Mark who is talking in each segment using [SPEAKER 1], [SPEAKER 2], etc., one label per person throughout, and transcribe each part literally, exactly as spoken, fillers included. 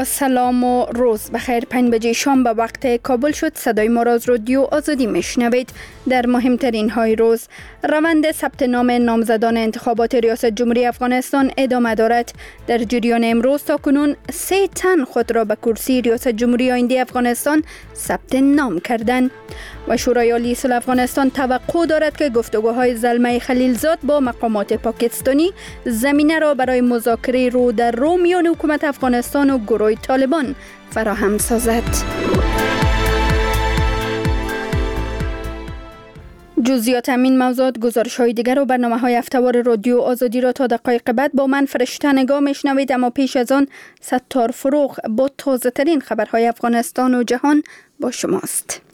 [SPEAKER 1] با سلام و روز بخیر. پنج بجه شام به وقت کابل شد. صدای ما را از رادیو آزادی میشنوید. در مهمترین های روز، روند ثبت نام نامزدان انتخابات ریاست جمهوری افغانستان ادامه دارد. در جریان امروز تا کنون سه تن خود را به کرسی ریاست جمهوری آینده افغانستان ثبت نام کردند. و شورای عالی صلح افغانستان توقع دارد که گفتگوهای زلمه خلیلزاد با مقامات پاکستانی زمینه را برای مذاکره رو در رو میان حکومت افغانستان و گروه طالبان فراهم سازد. جزئیات همین موضوعات، گزارش های دیگر و برنامه های هفته‌وار رادیو آزادی را تا دقایق بعد با من فرشته نگاه میشنوید. اما پیش از آن ستار فروغ با تازه ترین خبرهای افغانستان و جهان با شماست.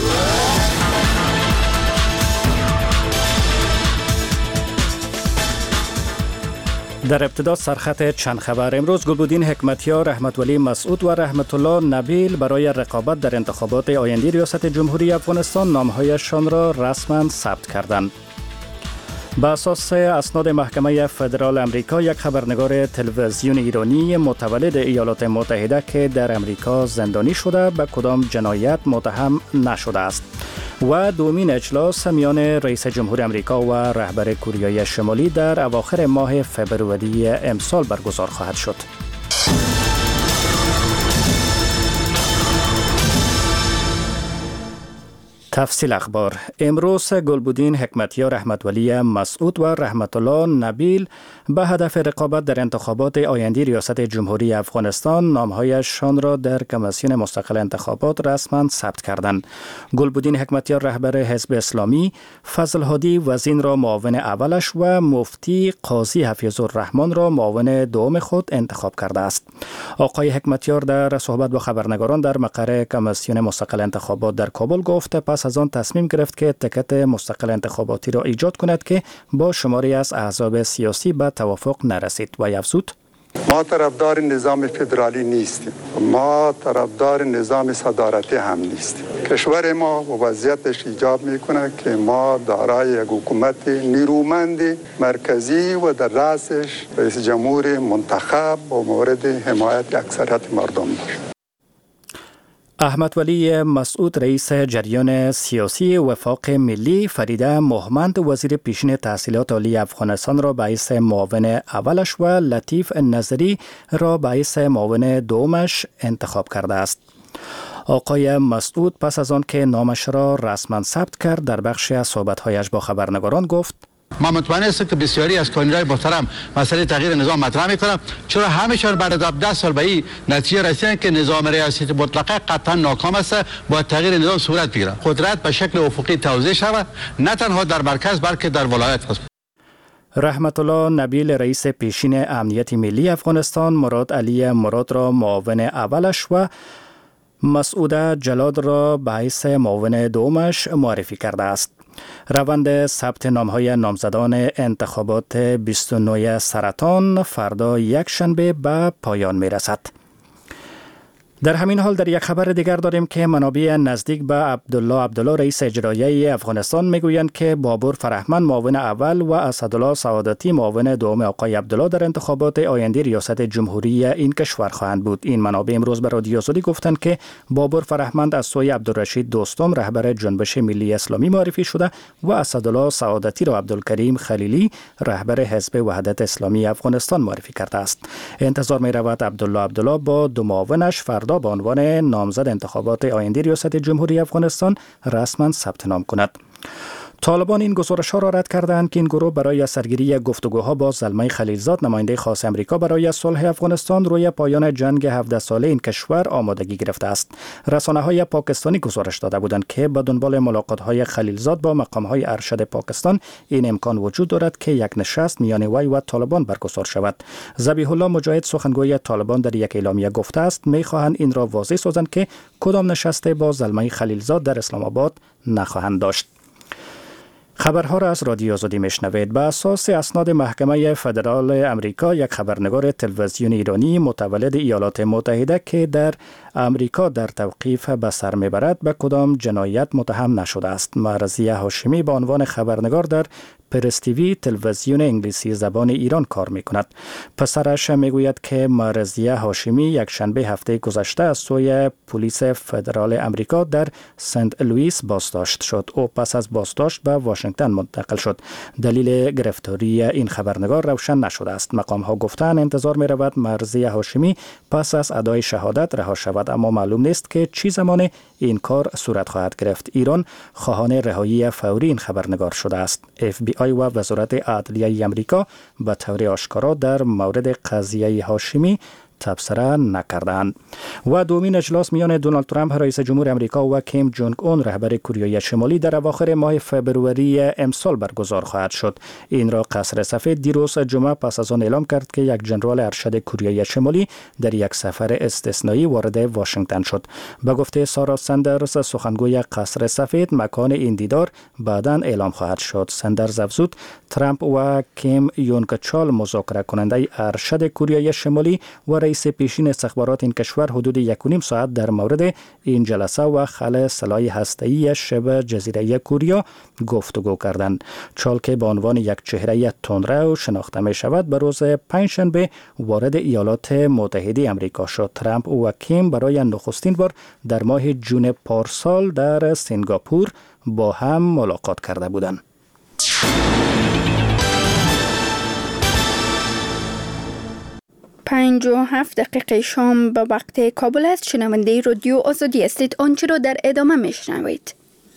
[SPEAKER 2] در ابتدا سرخط چند خبر. امروز گلبدین حکمتیار، رحمت ولی مسعود و رحمت الله نبیل برای رقابت در انتخابات آینده ریاست جمهوری افغانستان نامهایشان را رسما ثبت کردند. بر اساس اسناد محکمه فدرال امریکا، یک خبرنگار تلویزیون ایرانی متولد ایالات متحده که در امریکا زندانی شده به کدام جنایت متهم نشده است. و دومین اجلاس میان رئیس جمهور امریکا و رهبر کره شمالی در اواخر ماه فوریه امسال برگزار خواهد شد. تفصیل اخبار. امروز گلبدین حکمتیار، رحمت ولی مسعود و رحمت الله نبیل به هدف رقابت در انتخابات آینده ریاست جمهوری افغانستان نامهایشان را در کمیسیون مستقل انتخابات رسما ثبت کردند. گلبدین حکمتیار رهبر حزب اسلامی، فضل هادی وزین را معاون اولش و مفتی قاضی حفیظ الرحمن را معاون دوم خود انتخاب کرده است. آقای حکمتیار در صحبت با خبرنگاران در مقر کمیسیون مستقل انتخابات در کابل گفت پس از آن تصمیم گرفت که تکت مستقل انتخاباتی را ایجاد کند که با شماری از احزاب سیاسی به توافق نرسید. و افزود:
[SPEAKER 3] ما طرفدار نظام فدرالی نیستیم، ما طرفدار نظام صدارتی هم نیستیم. کشور ما وضعیتش ایجاب میکنه که ما دارای یک حکومت نیرومند مرکزی و در رأسش رئیس جمهور منتخب با مورد حمایت اکثریت مردم باشد.
[SPEAKER 2] احمد ولی مسعود رئیس جریان سیاسی وفاق ملی، فریده محمد وزیر پیشین تحصیلات عالی افغانستان را باعث معاون اولش و لطیف نظری را باعث معاون دومش انتخاب کرده است. آقای مسعود پس از آن که نامش را رسما ثبت کرد در بخشی از صحبت‌هایش با خبرنگاران گفت:
[SPEAKER 4] ما مطمئن هستم که بسیاری از کاندیدای محترم مسئله تغییر نظام مطرح میکنند، چرا همشون بعد از ده سال به این نتیجه رسیدن که نظام ریاست مطلقه قطعا ناکام است. با تغییر نظام صورت بگیرد، قدرت به شکل افقی توزیع شود، نه تنها در مرکز بلکه در ولایت است.
[SPEAKER 2] رحمت الله نبیل رئیس پیشین امنیت ملی افغانستان، مراد علی مراد را معاون اولش و مسعود جلاد را باعث معاون دومش معرفی کرده است. روند ثبت نام‌های نامزدان انتخابات بیست و نه سرطان فردا یک شنبه به پایان می‌رسد. در همین حال در یک خبر دیگر داریم که منابع نزدیک به عبدالله عبدالله رئیس اجرایی افغانستان میگویند که بابور فرهمند معاون اول و اسدالله سعادتی معاون دوم آقای عبدالله در انتخابات آینده ریاست جمهوری این کشور خواهند بود. این منابع امروز به رادیو آزادی گفتند که بابور فرهمند از سوی عبدالرشید دوستم رهبر جنبش ملی اسلامی معرفی شده و اسدالله سعادتی را عبدالکریم خلیلی رهبر حزب وحدت اسلامی افغانستان معرفی کرده است. انتظار می رود عبدالله عبدالله با دو معاونش فردا به عنوان نامزد انتخابات آینده ریاست جمهوری افغانستان رسما ثبت نام کند. طالبان این گزارش‌ها را رد کردند که این گروه برای سرگیری گفتگوها با زلمه خلیلزاد، نماینده خاص امریکا برای صلح افغانستان، روی پایان جنگ هفده ساله این کشور آمادگی گرفته است. رسانه‌های پاکستانی گزارش داده بودند که به دنبال ملاقات‌های خلیلزاد با مقام‌های ارشد پاکستان این امکان وجود دارد که یک نشست میان وی و طالبان برگزار شود. ذبیح الله مجاهد سخنگوی طالبان در یک اعلامیه گفته است می‌خواهند این را واضح سازند که کدام نشست با زلمه خلیلزاد در اسلام آباد نخواهند داشت. خبرها را از رادیو آزادی میشنوید. به اساس اسناد محکمه فدرال امریکا، یک خبرنگار تلویزیون ایرانی متولد ایالات متحده که در امریکا در توقیف به سر میبرد به کدام جنایت متهم نشده است. مرضیه هاشمی به عنوان خبرنگار در پرس تیوی تلویزیون انگلیسی زبان ایران کار می کند. پسرش می گوید که مرضیه هاشمی یک شنبه هفته گذشته از سوی پلیس فدرال امریکا در سنت لوئیس بازداشت شد. او پس از بازداشت به واشنگتن منتقل شد. دلیل گرفتاری این خبرنگار روشن نشده است. مقام ها گفتند انتظار می رود مرضیه هاشمی پس از ادای شهادت رها شود، اما معلوم نیست که چی زمان این کار صورت خواهد گرفت. ایران خواهان رهایی فوری این خبرنگار شده است. اف بی آی و وزارت عدلیه امریکا به طور آشکارا در مورد قضیه هاشمی تبصره نکردند. و دومین اجلاس میان دونالد ترامپ رئیس جمهور امریکا و کیم جونگ اون رهبر کره شمالی در اواخر ماه فوریه امسال برگزار خواهد شد. این را قصر سفید دیروز جمعه پس از آن اعلام کرد که یک ژنرال ارشد کره شمالی در یک سفر استثنایی وارد واشنگتن شد. به گفته سارا سندرز سخنگوی قصر سفید، مکان این دیدار بعداً اعلام خواهد شد. سندرز افزود ترامپ و کیم یونگ چال مذاکره کننده ارشد کره شمالی و رئیس پیشین استخبارات این کشور حدود یک و نیم ساعت در مورد این جلسه و خلع سلاح هسته‌ای شبه جزیره کوریا گفتگو کردند. چال که به عنوان یک چهره تندرو شناخته می شود، به روز پنجشنبه وارد ایالات متحده آمریکا شد. ترامپ و کیم برای نخستین بار در ماه جون پارسال در سنگاپور با هم ملاقات کرده بودند.
[SPEAKER 1] پنج و هفت دقیقه شام به وقت کابل است. شنونده رادیو آزادی هستید. آنچه را در ادامه میشنوید.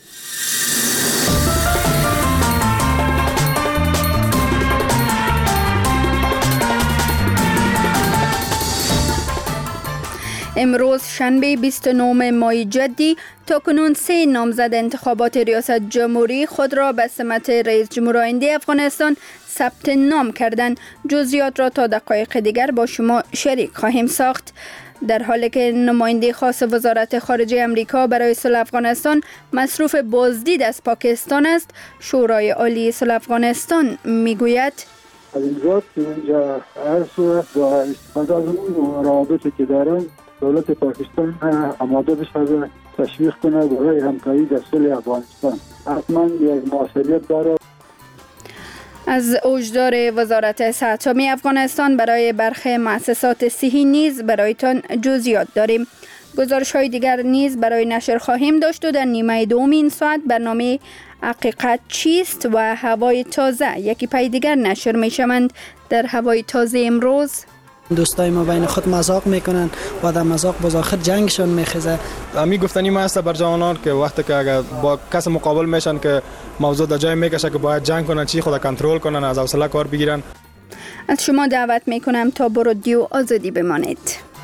[SPEAKER 1] امروز شنبه بیست و نه ماه جدی تاکنون سه نامزد انتخابات ریاست جمهوری خود را به سمت رئیس جمهور آینده افغانستان ثبت نام کردند. جزئیات را تا دقایق دیگر با شما شریک خواهیم ساخت. در حالی که نماینده خاص وزارت خارجه امریکا برای صلح افغانستان مصروف بازدید از پاکستان است، شورای عالی صلح افغانستان میگوید
[SPEAKER 5] از این ذات که اینجا عرض با استفاده از اون روابطی که دارن دولت پاکستان آماده بشه تشویق کنه برای همکاری در صلح افغانستان. حتما یک موثریت داره.
[SPEAKER 1] از هشدار وزارت صحت عامه افغانستان برای برخی مؤسسات صحی نیز برایتان جزئیات داریم. گزارش های دیگر نیز برای نشر خواهیم داشت و در نیمه دوم این ساعت برنامه حقیقت چیست و هوای تازه یکی پای دیگر نشر می شوند. در هوای تازه امروز
[SPEAKER 6] دوستای ما بین خود مذاق میکنن و در مذاق باز آخر جنگشون میخیزه.
[SPEAKER 7] امی گفتنی ما است بر جوانان که وقتی که اگر با کس مقابل میشن که موضوع در جای میکشه که باید جنگ کنن، چی خود کنترل کنن، از حوصله کار بگیرن.
[SPEAKER 1] از شما دعوت میکنم تا با رادیو آزادی بمانید.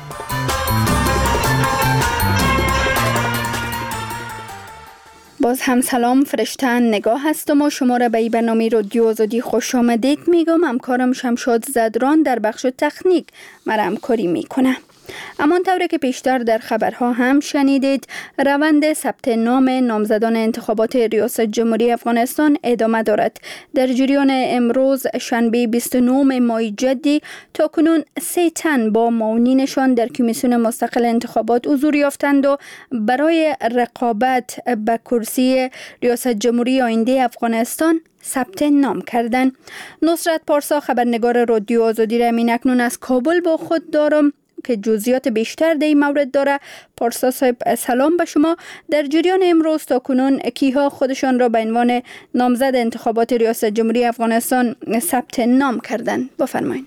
[SPEAKER 1] باز هم سلام، فرشته نگاه هستم و شما را به این برنامه رادیو آزادی خوش آمدید میگم. همکارم شمشاد زدران در بخش تکنیک مرا همکاری میکنه. امان طوری که پیشتر در خبرها هم شنیدید، روند ثبت نام نامزدان انتخابات ریاست جمهوری افغانستان ادامه دارد. در جریان امروز شنبه بیست و نه ماه جدی تاکنون سه تن با معاونینشان در کمیسیون مستقل انتخابات حضور یافتند و برای رقابت به کرسی ریاست جمهوری آینده افغانستان ثبت نام کردند. نصرت پارسا خبرنگار رادیو آزادی را همین اکنون از کابل با خود دارم که جزئیات بیشتر در این مورد داره. پارسا صاحب سلام به شما. در جریان امروز تا کنون کیها خودشان را به عنوان نامزد انتخابات ریاست جمهوری افغانستان ثبت نام کردند؟ بفرمایید.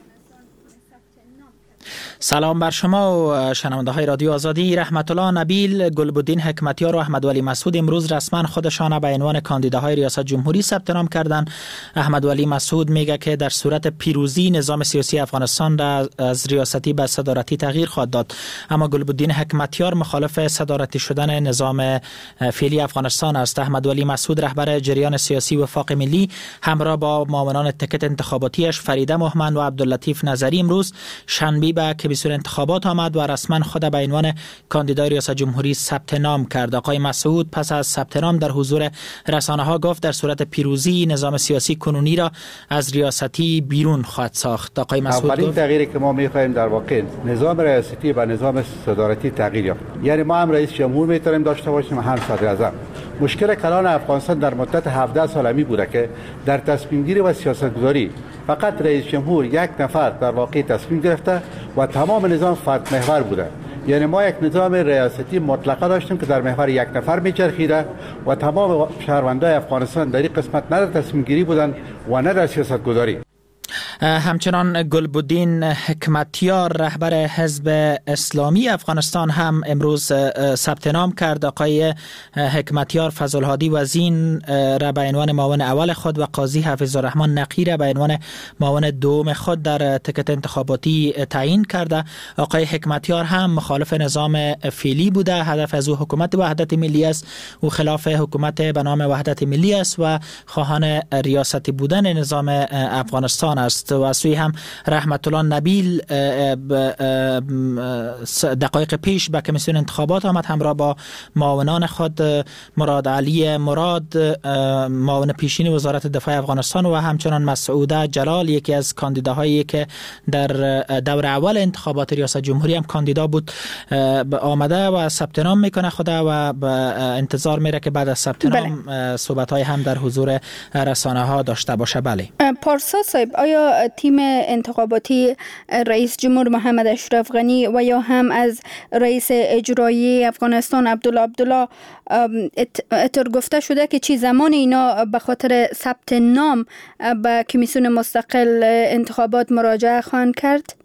[SPEAKER 8] سلام بر شما و شنونده های رادیو آزادی. رحمت الله نبیل، گلبدین حکمتیار و احمد ولی مسعود امروز رسما خودشان به عنوان کاندیداهای ریاست جمهوری ثبت نام کردند. احمد ولی مسعود میگه که در صورت پیروزی نظام سیاسی افغانستان را از ریاستی به صدارتی تغییر خواهد داد، اما گلبدین حکمتیار مخالف صدارتی شدن نظام فعلی افغانستان است. احمد ولی مسعود رهبر جریان سیاسی وفاق ملی همراه با معاونان تکت انتخاباتیش فریده مهمن و عبداللطیف نظری امروز شنبه به کمیسیون انتخابات آمد و رسما خود به عنوان کاندیدای ریاست جمهوری ثبت نام کرد. آقای مسعود پس از ثبت نام در حضور رسانه‌ها گفت در صورت پیروزی نظام سیاسی کنونی را از ریاستی بیرون خواهد ساخت. آقای مسعود
[SPEAKER 9] اولین تغییری که ما می‌خواهیم در واقع نظام ریاستی و نظام صدارتی تغییر یافت. یعنی ما هم رئیس جمهور می‌تونیم داشته باشیم، هم صدر اعظم. مشکل کلان افغانستان در مدت هفده سال می بوده که در تصمیم گیری و سیاستگذاری فقط رئیس جمهور یک نفر در واقع تصمیم گرفته و تمام نظام فرد محور بوده. یعنی ما یک نظام ریاستی مطلقه داشتیم که در محور یک نفر میچرخیده و تمام شهروندان افغانستان در این قسمت نه در تصمیم گیری بودن و نه در سیاست گذاری.
[SPEAKER 8] همچنان گلبدین حکمتیار رهبر حزب اسلامی افغانستان هم امروز ثبت نام کرد. آقای حکمتیار فضل‌الهادی وزین را به عنوان معاون اول خود و قاضی حفیظ الرحمن نقی به عنوان معاون دوم خود در تکت انتخاباتی تعیین کرده. آقای حکمتیار هم مخالف نظام فعلی بوده. هدف از او حکومت وحدت ملی است. او خلاف حکومت به نام وحدت ملی است و خواهان ریاستی بودن نظام افغانستان است. و از سوی هم رحمت الله نبیل دقایق پیش به کمیسیون انتخابات آمد همراه با معاونان خود مراد علی مراد معاون پیشین وزارت دفاع افغانستان و همچنان مسعوده جلال یکی از کاندیداهایی که در دور اول انتخابات ریاست جمهوری هم کاندیدا بود آمده و ثبت نام میکنه خود و به انتظار میره که بعد از ثبت نام بله. صحبت های هم در حضور رسانه ها داشته باشه. بله
[SPEAKER 1] پارسا صاحب، آیا تیم انتخاباتی رئیس جمهور محمد اشرف غنی و یا هم از رئیس اجرایی افغانستان عبدالله عبدالله اطلاع گفته شده که چی زمان اینا به خاطر ثبت نام به کمیسیون مستقل انتخابات مراجعه خواهند کرد؟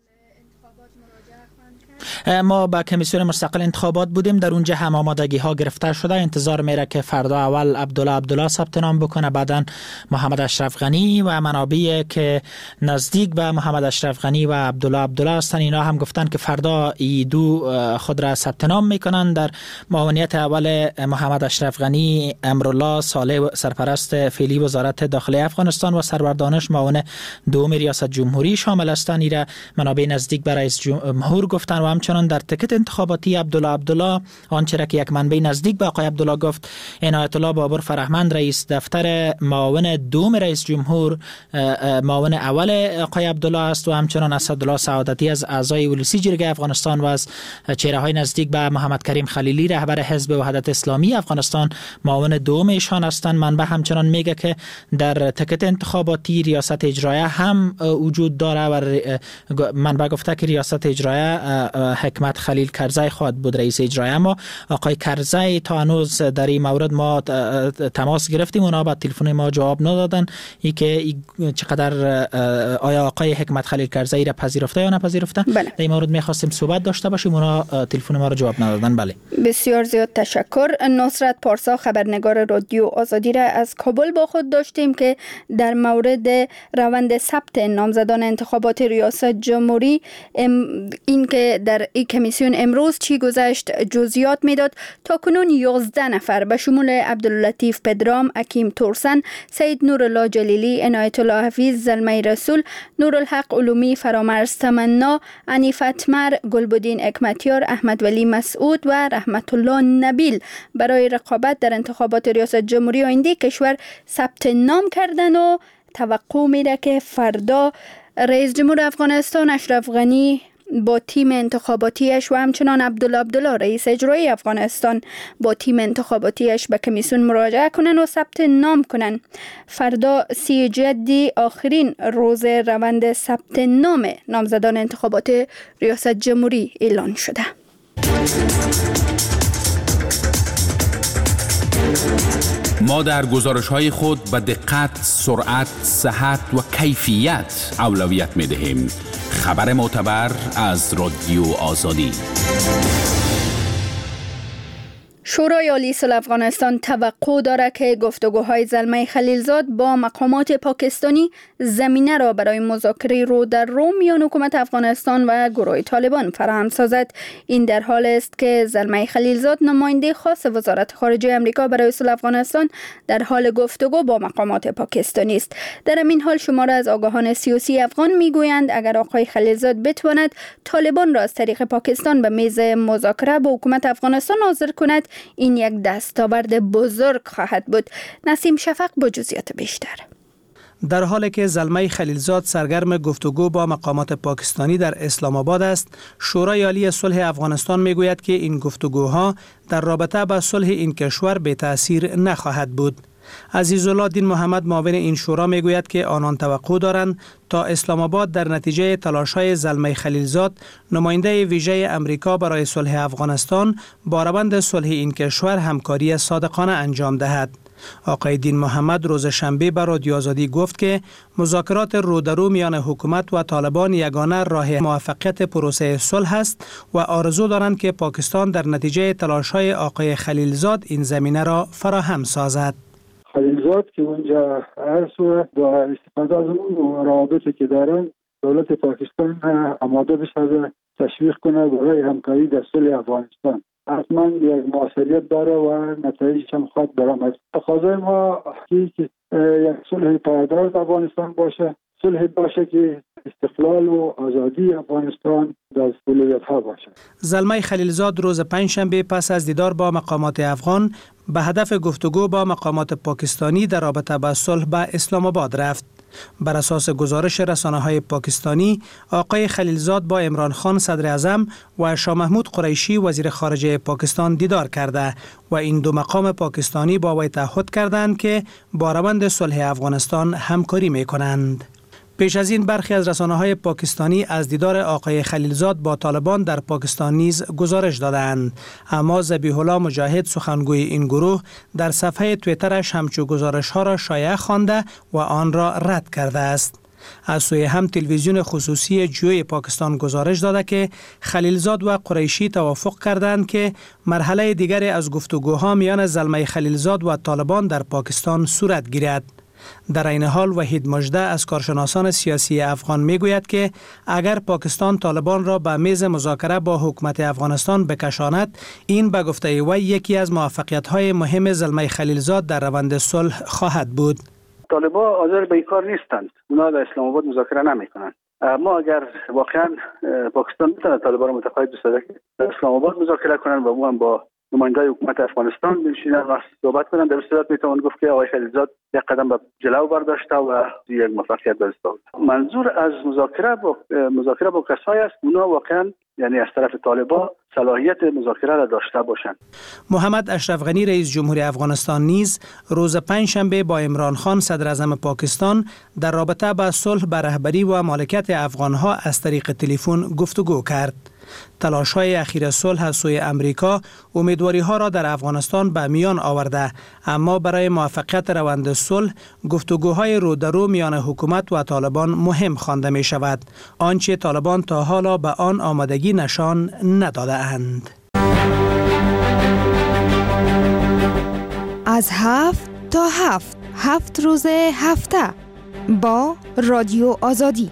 [SPEAKER 8] ما با کمیسیون مستقل انتخابات بودیم، در اونجا هم آمادگی ها گرفته شده. انتظار میره که فردا اول عبدالله عبدالله ثبت نام بکنه، بعدن محمد اشرف غنی و منابعی که نزدیک به محمد اشرف غنی و عبدالله عبدالله هستن اینا هم گفتن که فردا ای دو خود را ثبت نام میکنن. در معاونیت اول محمد اشرف غنی امرالله صالح سرپرست فعلی وزارت داخلی افغانستان و سرور دانش معاون دوم ریاست جمهوری شامل هستند. ایرا منابع نزدیک به رئیس جمهور گفتن و همچنان در تکت انتخاباتی عبدالله عبدالله آنچه را که یک منبع نزدیک به آقای عبدالله گفت، عنایت الله بابر فرهمند رئیس دفتر معاون دوم رئیس جمهور معاون اول آقای عبدالله است و همچنان اسدالله سعادتی از اعضای ولسی جرگه افغانستان و از چهره‌های نزدیک به محمد کریم خلیلی رهبر حزب وحدت اسلامی افغانستان معاون دوم ایشان هستند. منبع همچنان میگه که در تکت انتخاباتی ریاست اجرایه هم وجود داره و منبع گفته که ریاست اجرایه حکمت خلیل کرزی خواهد بود رئیس اجرایی، اما آقای کرزی تا هنوز در این مورد ما تماس گرفتیم، اونا با تلفن ما جواب ندادن ای که چقدر آیا آقای حکمت خلیل کرزی را پذیرفته یا نپذیرفته. بله. در این مورد می‌خواستیم صحبت داشته باشیم، اونا تلفن ما رو جواب ندادن. بله.
[SPEAKER 1] بسیار زیاد تشکر. نصرت پارسا خبرنگار رادیو آزادی را از کابل با خود داشتیم که در مورد روند ثبت نامزدان انتخابات ریاست جمهوری این که در این کمیسیون امروز چی گذشت جزئیات میداد. تا کنون یازده نفر به شمول عبداللطیف پدرام، حکیم تورسن، سید نورالله جلیلی، عنایت الله حفیظ، زلمه رسول، نورالحق علومی، فرامرز تمنا، عنیفت مر، گلبدین حکمتیار، احمد ولی مسعود و رحمت الله نبیل برای رقابت در انتخابات ریاست جمهوری آینده کشور ثبت نام کردن و توقع میره که فردا رئیس جمهور افغانستان اشرف غنی با تیم انتخاباتیش و همچنان عبدالله عبدالله رئیس اجرایی افغانستان با تیم انتخاباتیش به کمیسیون مراجعه کنن و ثبت نام کنن. فردا سی جدی آخرین روز روند ثبت نام نامزدان انتخابات ریاست جمهوری اعلان شده.
[SPEAKER 10] ما در گزارش‌های خود به دقت، سرعت، صحت و کیفیت اولویت می‌دهیم. خبر معتبر از رادیو آزادی.
[SPEAKER 1] شورای عالی صلح افغانستان توقع دارد که گفتگوهای زلمه خلیلزاد با مقامات پاکستانی زمینه را برای مذاکره رو در رو میان حکومت افغانستان و گروه طالبان فراهم سازد. این در حال است که زلمه خلیلزاد نماینده خاص وزارت خارجه آمریکا برای صلح افغانستان در حال گفتگو با مقامات پاکستانی است. در این حال شماره از آگاهان سیاسی افغان میگویند اگر آقای خلیلزاد بتواند طالبان را از طریق پاکستان به میز مذاکره با حکومت افغانستان حاضر کند، این یک دستاورد بزرگ خواهد بود. نسیم شفق با جزئیات بیشتر.
[SPEAKER 11] در حالی که زلمه خلیلزاد سرگرم گفتگو با مقامات پاکستانی در اسلام آباد است، شورای عالی صلح افغانستان میگوید که این گفتگوها در رابطه با صلح این کشور به تأثیر نخواهد بود. عزیزالله دین محمد معاون این شورا میگوید که آنان توقع دارند تا اسلام آباد در نتیجه تلاش‌های زلمه خلیلزاد، نماینده ویژه امریکا برای صلح افغانستان، با روند صلح این کشور همکاری صادقانه انجام دهد. آقای دین محمد روز شنبه به رادیو آزادی گفت که مذاکرات رودرو میان حکومت و طالبان یگانه راه موفقیت پروسه صلح است و آرزو دارند که پاکستان در نتیجه تلاش‌های آقای خلیلزاد این زمینه را فراهم سازد.
[SPEAKER 5] خلیلزاد که اونجا هست و با استفاده از اون روابطی که دارن، دولت پاکستان آماده بشه تشویق کنه برای همکاری در صلح افغانستان. حتما یک موثریت داره و نتایجش هم خواهد برآمد. تقاضای ما که یک صلح پایدار در افغانستان باشه، صلح باشه که استقلال و آزادی افغانستان در اولویت ها باشه.
[SPEAKER 11] زلمه خلیلزاد روز پنجشنبه پس از دیدار با مقامات افغان به هدف گفتگو با مقامات پاکستانی در رابطه با صلح به اسلام آباد رفت. بر اساس گزارش رسانه‌های پاکستانی، آقای خلیلزاد با عمران خان صدر اعظم و شاه محمود قریشی وزیر خارجه پاکستان دیدار کرده و این دو مقام پاکستانی با وی تعهد کردند که با روند صلح افغانستان همکاری می‌کنند. پیش از این برخی از رسانه‌های پاکستانی از دیدار آقای خلیلزاد با طالبان در پاکستان نیز گزارش دادند، اما ذبیح الله مجاهد سخنگوی این گروه در صفحه توییترش همچو گزارش‌ها را شایع خوانده و آن را رد کرده است. از سوی هم تلویزیون خصوصی جوی پاکستان گزارش داده که خلیلزاد و قریشی توافق کردند که مرحله دیگری از گفتگوها میان زلمه خلیلزاد و طالبان در پاکستان صورت گیرد. در این حال وحید مژده از کارشناسان سیاسی افغان میگوید که اگر پاکستان طالبان را به میز مذاکره با حکومت افغانستان بکشاند، این به گفته وی یکی از موفقیت‌های مهم زلمه خلیلزاد در روند صلح خواهد بود.
[SPEAKER 12] طالبان حاضر به این کار نیستند، اونا در اسلام آباد مذاکره نمیکنند. ما اگر واقعا پاکستان بتونه طالبان را متقاعد بسازه که در اسلام آباد مذاکره کنند و هم با نمایندگان حکومت افغانستان بنشینن و صحبت کنن، در صورت میتوان گفت که آقای خلیلزاد یک قدم به جلو برداشته و یک موفقیت به دست آورد. منظور از مذاکره با مذاکره با کسایی است اونا واقعا یعنی از طرف طالبان صلاحیت مذاکره را داشته باشند.
[SPEAKER 11] محمد اشرف غنی رئیس جمهوری افغانستان نیز روز پنجشنبه با عمران خان صدر اعظم پاکستان در رابطه با صلح به رهبری و مالکیت افغانها از طریق تلفن گفتگو کرد. تلاش‌های اخیر صلح از سوی امریکا امیدواری‌ها را در افغانستان به میان آورده، اما برای موفقیت روند صلح گفتگوهای رو در رو میان حکومت و طالبان مهم خوانده می شود، آنچه طالبان تا حالا به آن آمادگی نشان نداده اند.
[SPEAKER 13] از هفت تا هفت هفت روز هفته با رادیو آزادی.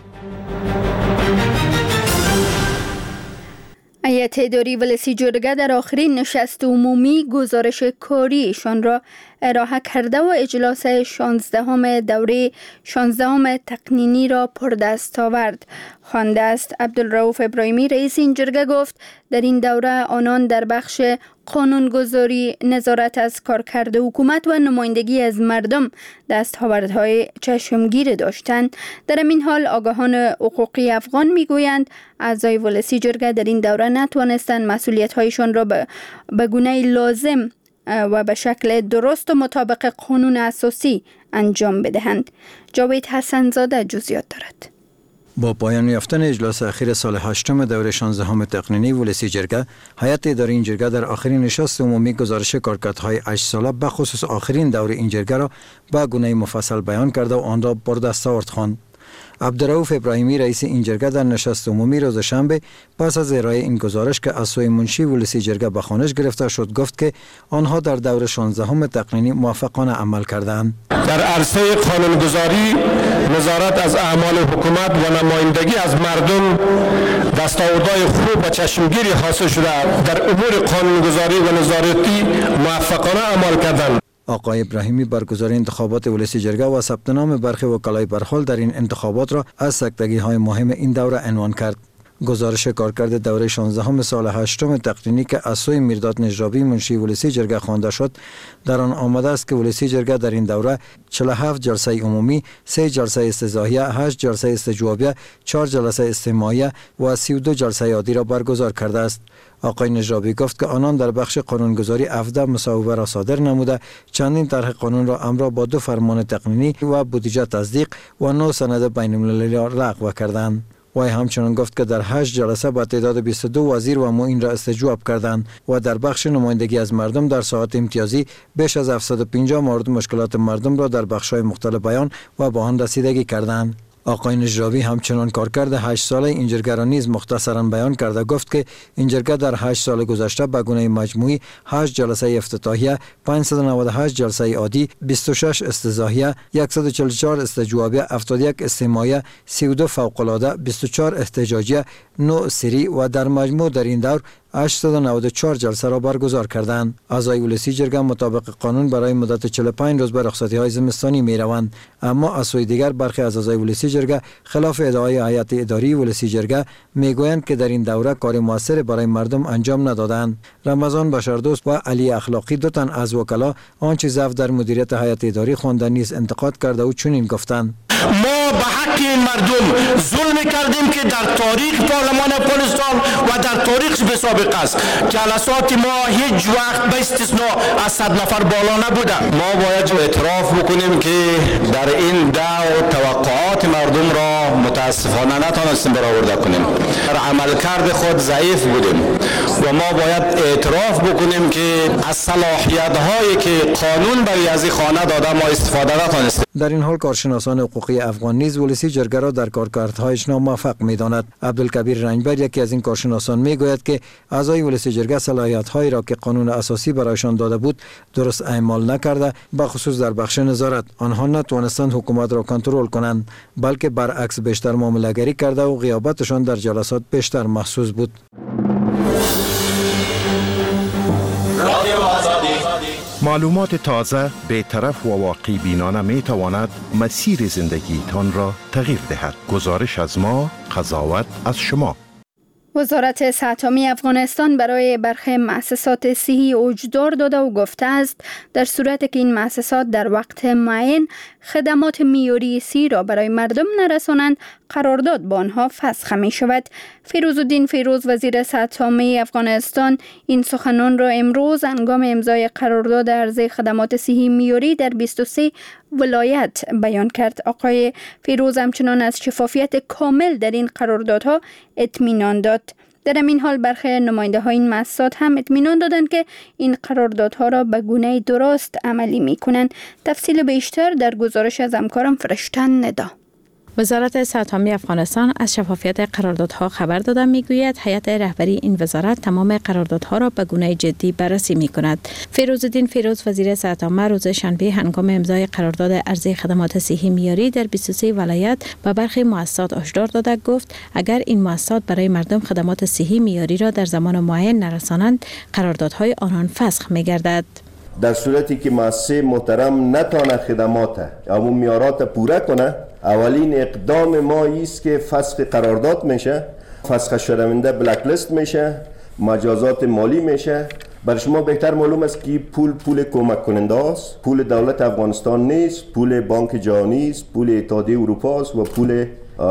[SPEAKER 1] هیئت اداری ولسی جرگه در آخرین نشست عمومی گزارش کاریشان را ارائه کرده و اجلاس شانزدهم دوره شانزدهم تقنینی را پردست آورد. خوانده است عبدالرؤوف ابراهیمی رئیس این جرگه گفت در این دوره آنان در بخش قانونگذاری، نظارت از کارکرد حکومت و نمایندگی از مردم دستاوردهای چشمگیر داشتند. در این حال آگاهان حقوقی افغان میگویند اعضای ولسی جرگه در این دوره نتوانستند مسئولیت‌هایشان را به گونه لازم و به شکل درست و مطابق قانون اساسی انجام بدهند. جاوید حسن‌زاده جزئیات دارد.
[SPEAKER 14] با پایان یافتن اجلاس اخیر سال هشتم دوره شانزدهم تقنینی ولسی جرگه، هیئت اداری این جرگه در آخرین نشست عمومی گزارش کارکردهای هشت ساله به خصوص آخرین دوره این جرگه را به گونه مفصل بیان کرده و آن را بردستاورد خواند. عبدالرؤوف ابراهیمی رئیس این جرگه در نشست عمومی روز شنبه پس از ارائه این گزارش که از سوی منشی ولسی جرگه به خوانش گرفته شد گفت که آنها در دور شانزدهم تقنینی موفقانه عمل کردند.
[SPEAKER 15] در عرصه قانونگذاری، نظارت از اعمال حکومت و نمایندگی از مردم دستاوردهای خوب و چشمگیری حاصل شده در امور قانونگذاری و نظارتی موفقانه عمل کردند.
[SPEAKER 14] آقای ابراهیمی برگزاری انتخابات ولسی جرگه و ثبت نام برخی وکلای برخورد در این انتخابات را از سکتگی های مهم این دوره عنوان کرد. گزارش کارکرد دوره شانزدهم سال هشتم تقنینی که از سوی میرداد نجرابی منشی ولسی جرگه خوانده شد در آن آمده است که ولسی جرگه در این دوره چهل و هفت جلسه عمومی، سه جلسه استضاحیه، هشت جلسه استجوابیه، چهار جلسه استماعیه و سی و دو جلسه عادی را برگزار کرده است. آقای نجرابی گفت که آنان در بخش قانونگذاری هفده مصوبه را صادر نموده، چندین طرح قانون را همراه با دو فرمان تقنینی و بودجه تصدیق و نو سند بین المللی را لغو کردند. وی همچنان گفت که در هشت جلسه با تعداد بیست و دو وزیر و معین را استجواب کردند و در بخش نمایندگی از مردم در ساعت امتیازی بیش از هفتصد و پنجاه مورد مشکلات مردم را در بخش‌های مختلف بیان و به آن رسیدگی کردند. آقای نجرابی همچنان کارکرد هشت ساله این جرگه را نیز مختصرا بیان کرده گفت که این جرگه در هشت سال گذشته به گونه مجموعی هشت جلسه افتتاحیه، پانصد و نود و هشت جلسه عادی، بیست و شش استضاحیه، صد و چهل و چهار استجوابیه، هفتاد و یک استماعیه، سی و دو فوق العاده، بیست و چهار احتجاجیه، نه سری و در مجموع در این دور هشتصد و نود و چهار جلسه را برگزار کردند. اعضای ولسی جرگه مطابق قانون برای مدت چهل و پنج روز به رخصتی های زمستانی می روند، اما از سوی دیگر برخی از اعضای ولسی جرگه خلاف ادعای هیئت اداری ولسی جرگه می گویند که در این دوره کار موثر برای مردم انجام ندادند. رمضان بشردوست و علی اخلاقی دو تن از وکلا آنچه ضعف در مدیریت هیئت اداری خوانده نیز انتقاد کرده و چنین گفتند:
[SPEAKER 16] ما به حق این مردم ظلم کردیم که در تاریخ پارلمان افغانستان و در تاریخ به سابق است. جلسات ما هیچ وقت به استثناء از صد نفر بالا نبوده.
[SPEAKER 17] ما باید اعتراف بکنیم که در این دور توقعات مردم را متاسفانه نتونستیم برآورده کنیم. در عملکرد خود ضعیف بودیم و ما باید اعتراف بکنیم که از صلاحیت هایی که قانون برای از خانه داده ما استفاده نتونستیم.
[SPEAKER 14] در این حال کارشناسان حقوقی افغان نیز ولسی جرگه را در کارکردهایش ناموفق می‌داند. عبدالکبیر رنجبر یکی از این کارشناسان میگوید که اعضای ولسی جرگه صلاحیت‌هایی را که قانون اساسی برایشان داده بود درست اعمال نکرده، به خصوص در بخش نظارت آنها نتوانستند حکومت را کنترل کنند، بلکه برعکس بیشتر معامله‌گری کرده و غیابتشان در جلسات بیشتر محسوس بود.
[SPEAKER 18] معلومات تازه، بی‌طرف و واقعی بینانه می تواند مسیر زندگی تان را تغییر دهد. گزارش از ما، قضاوت از شما.
[SPEAKER 1] وزارت صحت عامه افغانستان برای برخی مؤسسات صحی اوجدار داده و گفته است در صورت که این مؤسسات در وقت معین خدمات معیاری صحی را برای مردم نرسانند، قرارداد با آنها فسخ می شود. فیروزالدین فیروز وزیر صحت عامه افغانستان این سخنان را امروز هنگام امضای قرارداد عرضه خدمات صحی معیاری در بیست و سه ولایت بیان کرد. آقای فیروز همچنان از شفافیت کامل در این قراردادها اطمینان داد. در این حال برخی نماینده های این مؤسسات هم اطمینان دادند که این قراردادها را به گونه درست عملی می کنند. تفصیل بیشتر در گزارش از همکارم فرشتن ندا.
[SPEAKER 19] وزارت صحت عامه افغانستان از شفافیت قراردادها خبر داده میگوید هیئت رهبری این وزارت تمام قراردادها را به گونه جدی بررسی می کند. فیروزالدین فیروز وزیر صحت عامه روز شنبه هنگام امضای قرارداد عرضه خدمات صحی معیاری در بیست و سه ولایت به برخی مؤسسات هشدار داده گفت اگر این مؤسسات برای مردم خدمات صحی معیاری را در زمان معین نرسانند، قراردادهای آنان فسخ می گردد.
[SPEAKER 20] در صورتی که مؤسسه محترم نتانه خدمات یا معیارات پوره کنه، اولین اقدام ما است که فسخ قرارداد میشه، فسخ شونده بلک لیست میشه، مجازات مالی میشه. برای شما بهتر معلوم است که پول پول کمک کننده است، پول دولت افغانستان نیست، پول بانک جهانی است، پول اتحادیه اروپا است و پول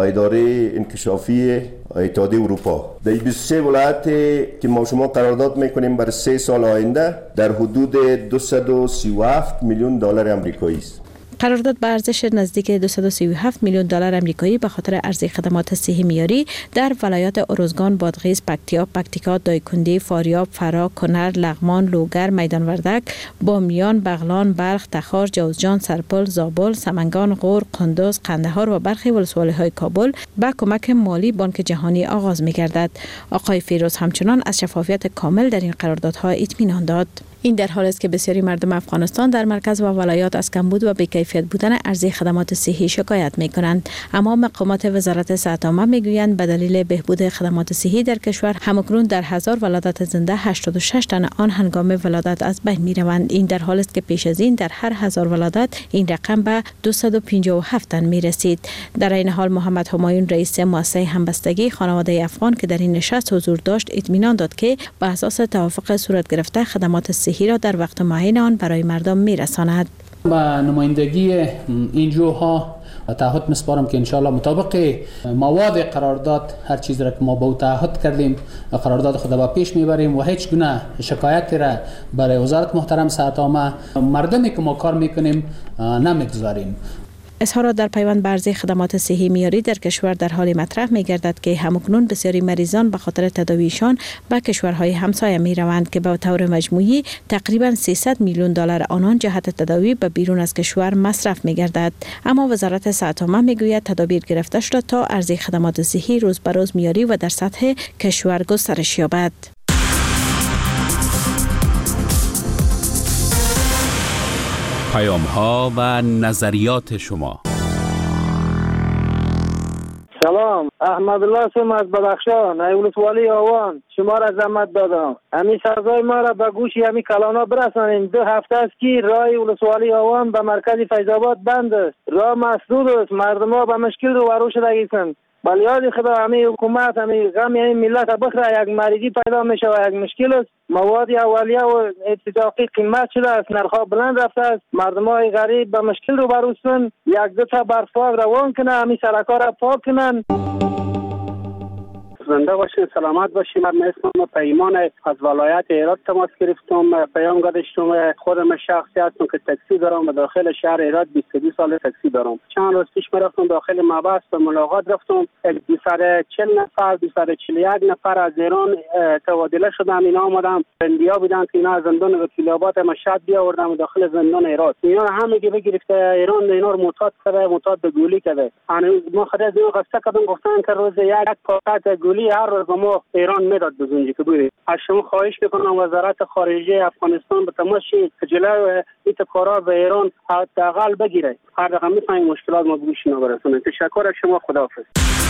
[SPEAKER 20] اداره انکشافی اتحادیه اروپا. در بیست و سه ولایت که ما شما قرارداد میکنیم برای سه سال آینده در حدود دویست و سی و هفت میلیون دلار آمریکایی است.
[SPEAKER 19] قرارداد به ارزش نزدیک دویست و سی و هفت میلیون دلار آمریکایی به خاطر عرضه خدمات صحی معیاری در ولایات ارزگان، بادغیس، پکتیا، پکتیکا، دایکنډی، فاریاب، فرا، کنر، لغمان، لوگر، میدان وردک، بامیان، بغلان، بلخ، تخار، جوزجان، سرپل، زابل، سمنگان، غور، قندوز، قندهار و برخی ولسوالی‌های کابل با کمک مالی بانک جهانی آغاز می‌گردد. آقای فیروز همچنان از شفافیت کامل در این قراردادها اطمینان داد. این در حالی است که بسیاری مردم افغانستان در مرکز و ولایات از کمبود و بی‌کیفیت بودن ارزی خدمات صحی شکایت می‌کنند. اما مقامات وزارت صحت عامه می‌گویند به دلیل بهبود خدمات صحی در کشور همکنون در هزار ولادت زنده هشتاد و شش تن آن هنگام ولادت از بین می‌روند. این در حالی است که پیش از این در هر هزار ولادت این رقم به دویست و پنجاه و هفت تن می‌رسید. در این حال محمد همایون رئیس مؤسسه همبستگی خانواده افغان که در این نشست حضور داشت اطمینان داد که به اساس توافق صورت گرفته خدمات صحی را در وقت معین آن برای مردم می‌رساند.
[SPEAKER 21] با نمایندگی این جوها تعهد می‌سپارم که انشاءالله مطابق مواد قرارداد هر چیز را که ما با او تعهد کردیم قرارداد خود با پیش میبریم و هیچ گونه شکایتی را برای وزارت محترم صحت عامه مردمی که ما کار میکنیم نمیگذاریم.
[SPEAKER 19] اظهارات در پیوند به ارزی خدمات صحی معیاری در کشور در حال مطرح می‌گردد که همکنون بسیاری مریضان به خاطر تداویشان به کشورهای همسایه می‌روند که به طور مجموعی تقریباً سیصد میلیون دلار آنان جهت تداوی به بیرون از کشور مصرف می‌گردد. اما وزارت صحت عامه می‌گوید تدابیر گرفته شده تا ارزی خدمات صحی روز به روز معیاری و در سطح کشور گسترش یابد.
[SPEAKER 10] پیام ها و نظریات شما.
[SPEAKER 22] سلام، احمد الله سم از بدخشان، ولسوالی آوان. شما را زحمت دادم همین سازای ما را به گوش همین کلانا برسانیم. دو هفته است که راه ولسوالی آوان به مرکز فیض آباد بند است، راه مسدود است، مردم ها به مشکل رو برو شدگیستند. بله یاد خدا همین حکومت همین غم همین ملت بخره، یک مریضی پیدا میشه و یک مشکل است. مواد اولیه و ابتدایی قیمت شده است، نرخ بلند رفته است، مردم های غریب به مشکل رو بروستن. یک دو تا برف روان کنه، همین سرکا را پاک کنن.
[SPEAKER 23] زنده باشین، سلامت باشین. من اسمم پیمان از ولایت هرات تماس گرفتم. پیام گذاشتم خودم شخصی هستم که تاکسی دارم و داخل شهر هرات بیست و دو سال تاکسی دارم. چند روز پیش رفتم داخل مبحث به ملاقات رفتم. دویست و چهل نفر دویست و چهل و یک نفر از ایران تبادله شدن. اینا آمدن بندیا بودن که اینا از زندان وکیل‌آباد مشهد بیاوردن داخل زندان هرات. اینا همه که بگرفته ایران اینا رو معتاد کرده، معتاد به گولی کرده. ما خود از اینا قصه کردم، گفتن که روز یک پاکت گولی هر روز به ما ایران میداد بزنجی که بودیم. از شما خواهش میکنم وزارت خارجه افغانستان به تماشی جلوی این کارا به ایران حداقل بگیره. هر رقم میتونیم مشکلات ما گوش نبرسونه. تشکر از شما، خداحافظ.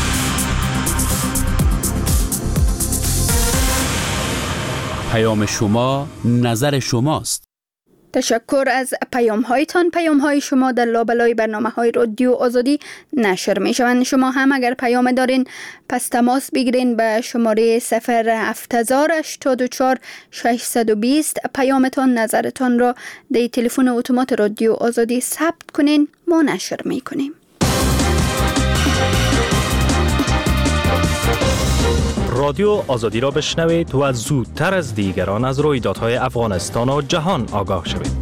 [SPEAKER 10] پیام شما نظر شماست.
[SPEAKER 1] تشکر از پیام هایتان. پیام های شما در لابلای برنامه های رادیو آزادی نشر می شوند. شما هم اگر پیام دارین پس تماس بگیرین به شماره صفر هفت هزار هشتاد و چهار ششصد و بیست. پیامتان نظرتان را در تلفن اتومات رادیو آزادی ثبت کنین، ما نشر می کنیم.
[SPEAKER 24] رادیو آزادی را بشنوید و زودتر از دیگران از رویدادهای افغانستان و جهان آگاه شوید.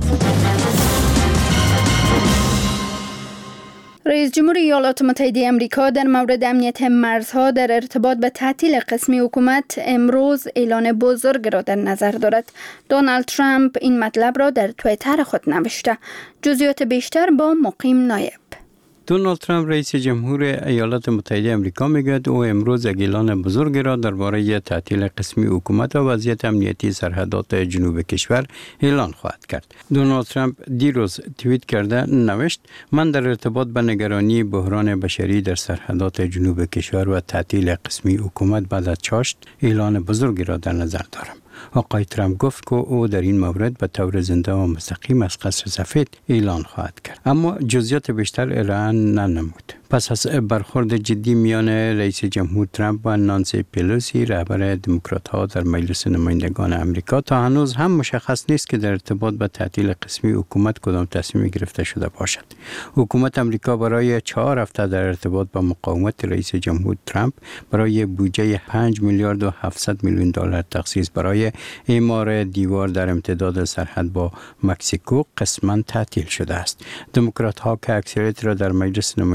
[SPEAKER 1] رئیس جمهور ایالات متحده آمریکا در مورد امنیت مرزها در ارتباط به تعطیل قسمی حکومت امروز اعلان بزرگ را در نظر دارد. دونالد ترامپ این مطلب را در توییتر خود نوشته. جزئیات بیشتر با مقیم نایب.
[SPEAKER 25] دونالد ترامپ رئیس جمهور ایالات متحده آمریکا میگوید او امروز یک اعلان بزرگی را درباره تعطیل قسمی حکومت و وضعیت امنیتی سرحدات جنوب کشور اعلان خواهد کرد. دونالد ترامپ دیروز توییت کرده نوشت: من در ارتباط با نگرانی بحران بشری در سرحدات جنوب کشور و تعطیل قسمی حکومت بعد از چاشت اعلان بزرگی را در نظر دارم. آقای ترامپ گفت که او در این مورد به طور زنده و مستقیم از قصر سفید اعلان خواهد کرد، اما جزئیات بیشتر ارائه ننمود. پس از برخورد جدی میان رئیس جمهور ترامپ و نانسی پلوسی رهبر دموکرات‌ها در مجلس نمایندگان آمریکا تا هنوز هم مشخص نیست که در ارتباط با تعطیل قسمی حکومت کدام تصمیمی گرفته شده باشد. حکومت آمریکا برای چهار هفته در ارتباط با مقاومت رئیس جمهور ترامپ برای بودجه پنج میلیارد و هفتصد میلیون دلار تخصیص برای اعمار دیوار در امتداد سرحد با مکزیکو قسما تعطیل شده است. دموکرات‌ها که اکثریت را در مجلس نمایندگان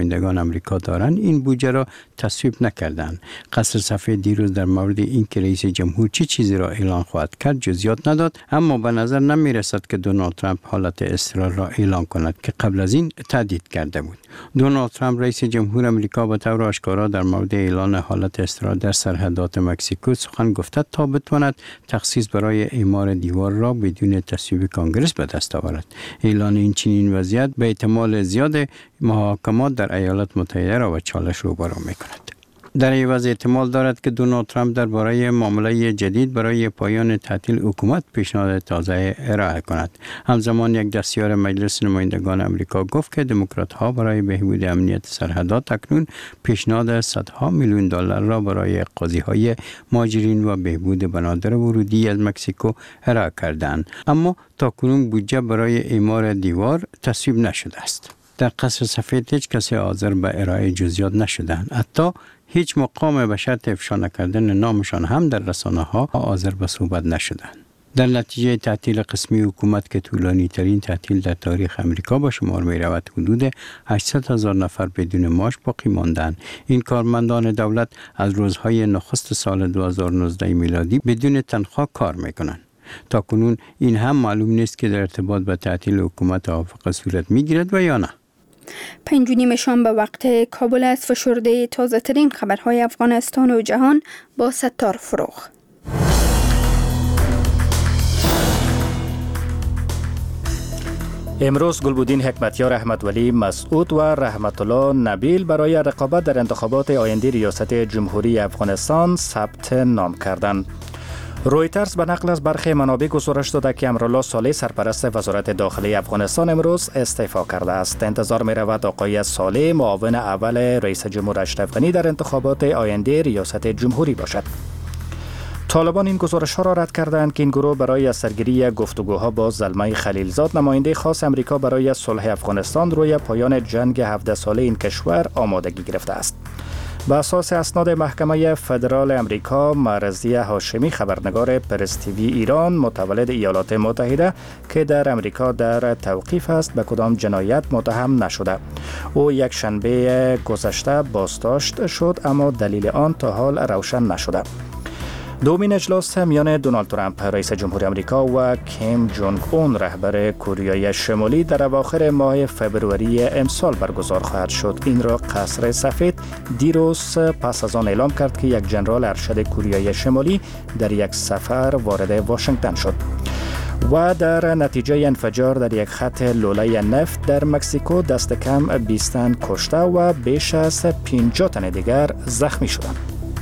[SPEAKER 25] آمریکا دارند این بودجه را تصویب نکردند. قصر سفید دیروز در مورد اینکه رئیس جمهور چه چی چیزی را اعلان خواهد کرد جزئیات نداد، اما به نظر نمی رسد که دونالد ترامپ حالت استقرار را اعلان کند که قبل از این تهدید کرده بود. دونالد ترامپ رئیس جمهور آمریکا به طور آشکارا در مورد اعلان حالت استقرار در سرحدات مکزیکو سخن گفته تا بتواند تخصیص برای اعمار دیوار را بدون تصویب کانگرس به دست آورد. اعلان این چنین وضعیت به احتمال زیاد محاکمات در ایالات متحده را به چالش روبرو می‌کند. در عوض احتمال دارد که دونالد ترامپ درباره معامله جدید برای پایان تعطیل حکومت پیشنهاد تازه ارائه کند. همزمان یک دستیار مجلس نمایندگان آمریکا گفت که دموکرات‌ها برای بهبود امنیت سرحدات اکنون پیشنهاد صدها میلیون دلار را برای قاضی‌های مهاجرین و بهبود بنادر ورودی از مکزیکو ارائه کردند، اما تاکنون بودجه برای اعمار دیوار تصویب نشده است. در قصر سفید هیچ کسی حاضر به ارائه جزئیات نشدند. حتی هیچ مقام به شرط افشا نکردن نامشان هم در رسانه‌ها حاضر به صحبت نشدند. در نتیجه تعطیل قسمی حکومت که طولانی ترین تعطیل در تاریخ امریکا با شمار می رود، حدود هشتصد هزار نفر بدون معاش باقی ماندند. این کارمندان دولت از روزهای نخست سال دو هزار و نوزده میلادی بدون تنخواه کار می کنند. تا کنون این هم معلوم نیست که در ارتباط با تعطیل حکومت توافق صورت می گیرد و یا نه.
[SPEAKER 1] پنج و نیم شام به وقت کابل از فشرده تازه ترین خبرهای افغانستان و جهان با ستار فروغ.
[SPEAKER 24] امروز گلبودین حکمتیار، احمد ولی مسعود و رحمت الله نبیل برای رقابت در انتخابات آینده ریاست جمهوری افغانستان ثبت نام کردند. رویترز به نقل از برخی منابع گزارش داده که امرالله صالح سرپرست وزارت داخلی افغانستان امروز استعفا کرده است. انتظار می رود آقای صالح معاون اول رئیس جمهور اشرف غنی در انتخابات آینده ریاست جمهوری باشد. طالبان این گزارش ها را رد کردند که این گروه برای سرگیری گفتگوها با زلمه خلیلزاد، نماینده خاص امریکا برای صلح افغانستان، روی پایان جنگ هفده ساله این کشور آمادگی گرفته است. به اساس اسناد محکمه فدرال امریکا، مرضیه هاشمی، خبرنگار پرس تیوی ایران متولد ایالات متحده که در امریکا در توقیف است، به کدام جنایت متهم نشده. او یک شنبه گذشته بازداشت شد، اما دلیل آن تا حال روشن نشده. دومین اجلاس میان دونالد ترامپ رئیس جمهور آمریکا و کیم جونگ اون رهبر کره شمالی در اواخر ماه فبروری امسال برگزار خواهد شد. این را قصر سفید دیروز پس از آن اعلام کرد که یک ژنرال ارشد کره شمالی در یک سفر وارد واشنگتن شد. و در نتیجه انفجار در یک خط لوله نفت در مکزیکو دست کم بیست تن کشته و بیش از پنجاه تن دیگر زخمی شدند.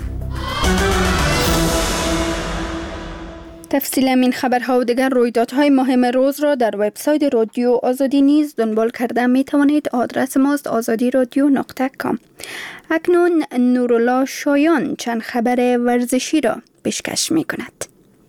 [SPEAKER 1] تفصیل این خبرها و دیگر رویدادهای مهم روز را در وبسایت رادیو آزادی نیز دنبال کرده می توانید. آدرس ماست آزادی رادیو نقطه کام. اکنون نورالله شایان چند خبر ورزشی را پیشکش می کند.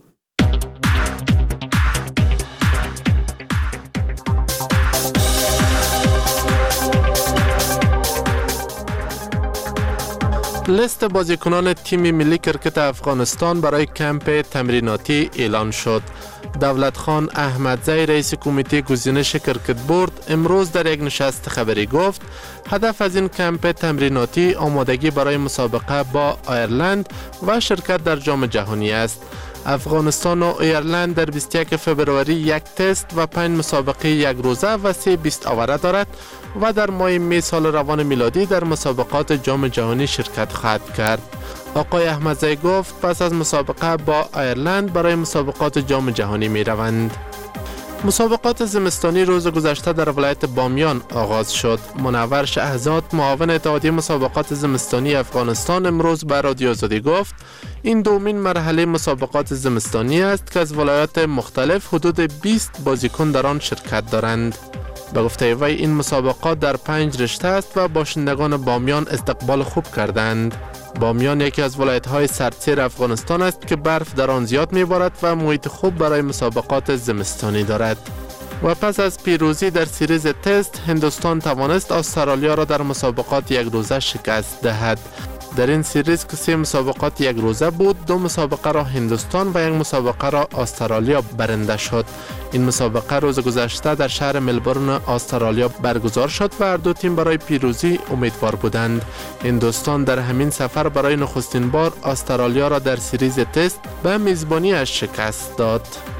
[SPEAKER 2] لیست بازیکنان تیم ملی کرکت افغانستان برای کمپ تمریناتی اعلان شد. دولت خان احمدزی رئیس کمیته گزینش کرکت بورد امروز در یک نشست خبری گفت هدف از این کمپ تمریناتی آمادگی برای مسابقه با آیرلند و شرکت در جام جهانی است. افغانستان و ایرلند در بیست و یک فبروری یک تست و پنج مسابقه یک روزه و سه بیست آوره دارد و در ماه می سال روان میلادی در مسابقات جام جهانی شرکت خواهد کرد. آقای احمدزی گفت پس از مسابقه با ایرلند برای مسابقات جام جهانی می روند. مسابقات زمستانی روز گذشته در ولایت بامیان آغاز شد. منور شهزاد، معاون اتحادیه مسابقات زمستانی افغانستان، امروز به رادیو آزادی گفت این دومین مرحله مسابقات زمستانی است که از ولایات مختلف حدود بیست بازیکن در آن شرکت دارند. به گفته وی این مسابقات در پنج رشته است و باشندگان بامیان استقبال خوب کردند. بامیان یکی از ولایت‌های سردسیر افغانستان است که برف در آن زیاد می‌بارد و محیط خوب برای مسابقات زمستانی دارد. و پس از پیروزی در سریز تست، هندوستان توانست استرالیا را در مسابقات یک روزه شکست دهد. در این سریز که سه مسابقات یک روزه بود، دو مسابقه را هندوستان و یک مسابقه را استرالیا برنده شد. این مسابقه روز گذشته در شهر ملبورن استرالیا برگزار شد و هر دو تیم برای پیروزی امیدوار بودند. هندوستان در همین سفر برای نخستین بار استرالیا را در سریز تست به میزبانیش شکست داد.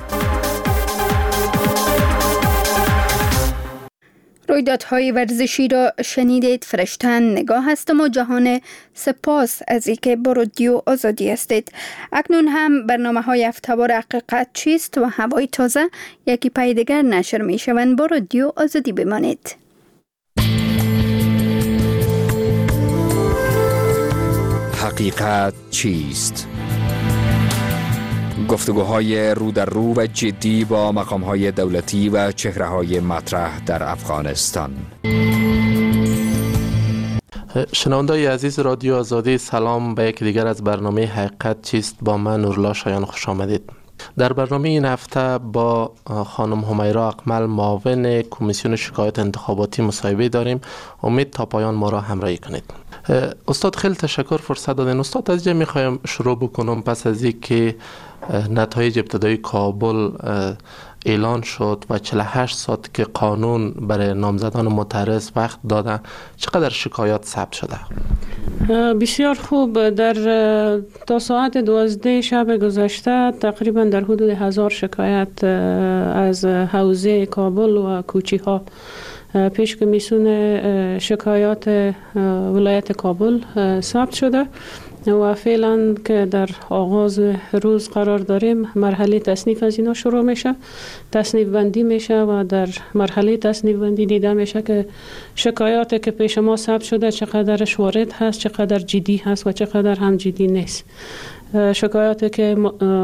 [SPEAKER 1] رویدادهای ورزشی را شنیدید. فرشتن نگاه هستم و جهان سپاس از اینکه با رادیو آزادی هستید. اکنون هم برنامه های هفته‌وار حقیقت چیست و هوای تازه یکی پای دیگر نشر می شوند. با رادیو آزادی بمانید.
[SPEAKER 3] حقیقت چیست؟ گفتگوهای رو در رو و جدی با مقام‌های دولتی و چهره‌های مطرح در افغانستان.
[SPEAKER 2] شنونده‌های عزیز رادیو آزادی، سلام به یک دیگر از برنامه حقیقت چیست. با من نورالله شایان خوش آمدید. در برنامه این هفته با خانم همیرا اقمل، معاون کمیسیون شکایات انتخاباتی، مصاحبه داریم. امید تا پایان ما را همراهی کنید. استاد خیلی تشکر فرصت دادین. استاد از اینجا میخوایم شروع بکنم. پس از اینکه نتایج ابتدایی کابل اعلان شد و چهل و هشت ساعت که قانون برای نامزدان معترض وقت داده، چقدر شکایات ثبت شده؟
[SPEAKER 4] بسیار خوب. در تا ساعت دوازده شب گذشته تقریبا در حدود هزار شکایت از حوزه کابل و کوچی ها پیش کمیسیون شکایات ولایت کابل ثبت شده و فعلا که در آغاز روز قرار داریم، مرحله تصنیف از اینا شروع میشه، تصنیف بندی میشه و در مرحله تصنیف بندی دیده میشه که شکایاتی که پیش ما ثبت شده چقدرش وارد هست، چقدر جدی هست و چقدر هم جدی نیست. شکایاتی که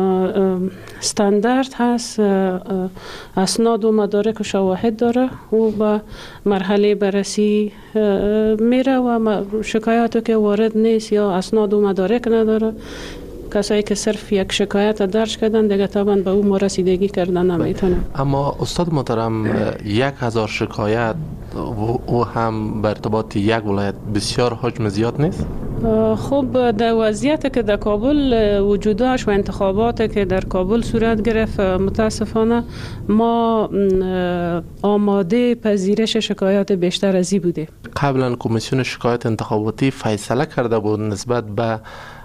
[SPEAKER 4] استاندارد هست، اسناد و مدارک و شواهد داره و به مرحله بررسی میره و شکایاتی که وارد نیست یا اسناد و مدارک نداره، کسایی که صرف یک شکایت درج کردن دیگه طبعا به اون ما رسیدگی کردن نمیتونه.
[SPEAKER 2] اما استاد محترم، یک هزار شکایت و هم به ارتباط یک ولایت بسیار حجم زیاد نیست؟
[SPEAKER 4] خب در وضعیت که در کابل وجود داشت و انتخاباتی که در کابل صورت گرفت، متاسفانه ما آماده پذیرش شکایات بیشتر از این بوده.
[SPEAKER 2] قبلا کمیسیون شکایات انتخاباتی فیصله کرده بود نسبت به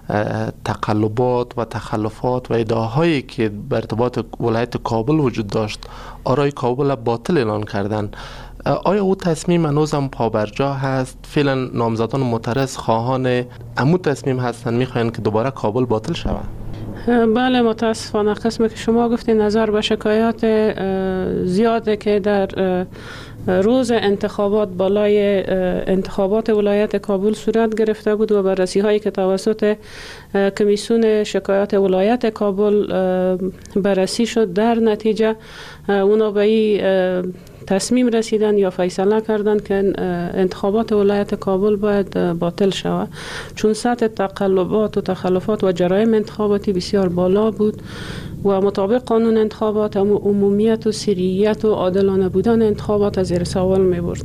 [SPEAKER 2] تقلبات و تخلفات و ادعاهایی که به ارتباط ولایت کابل وجود داشت، آرای کابل باطل اعلان کردن. آیا او تصمیم هنوز هم پابرجا هست؟ فعلا نامزدان معترض خواهان امو تصمیم هستند، میخواین که دوباره کابل باطل شود؟
[SPEAKER 4] بله، متاسفانه قسمی که شما گفتین نظر به شکایات زیاده که در روز انتخابات بالای انتخابات ولایت کابل صورت گرفته بود و بررسی هایی که توسط کمیسیون شکایات ولایت کابل بررسی شد، در نتیجه اونا به این تصمیم رسیدن یا فیصله کردن که انتخابات ولایت کابل باید باطل شود، چون سطح تقلبات و تخلفات و جرایم انتخاباتی بسیار بالا بود و مطابق قانون انتخابات عمومیت و سریعیت و عادلانه بودن انتخابات از زیر سوال می برد.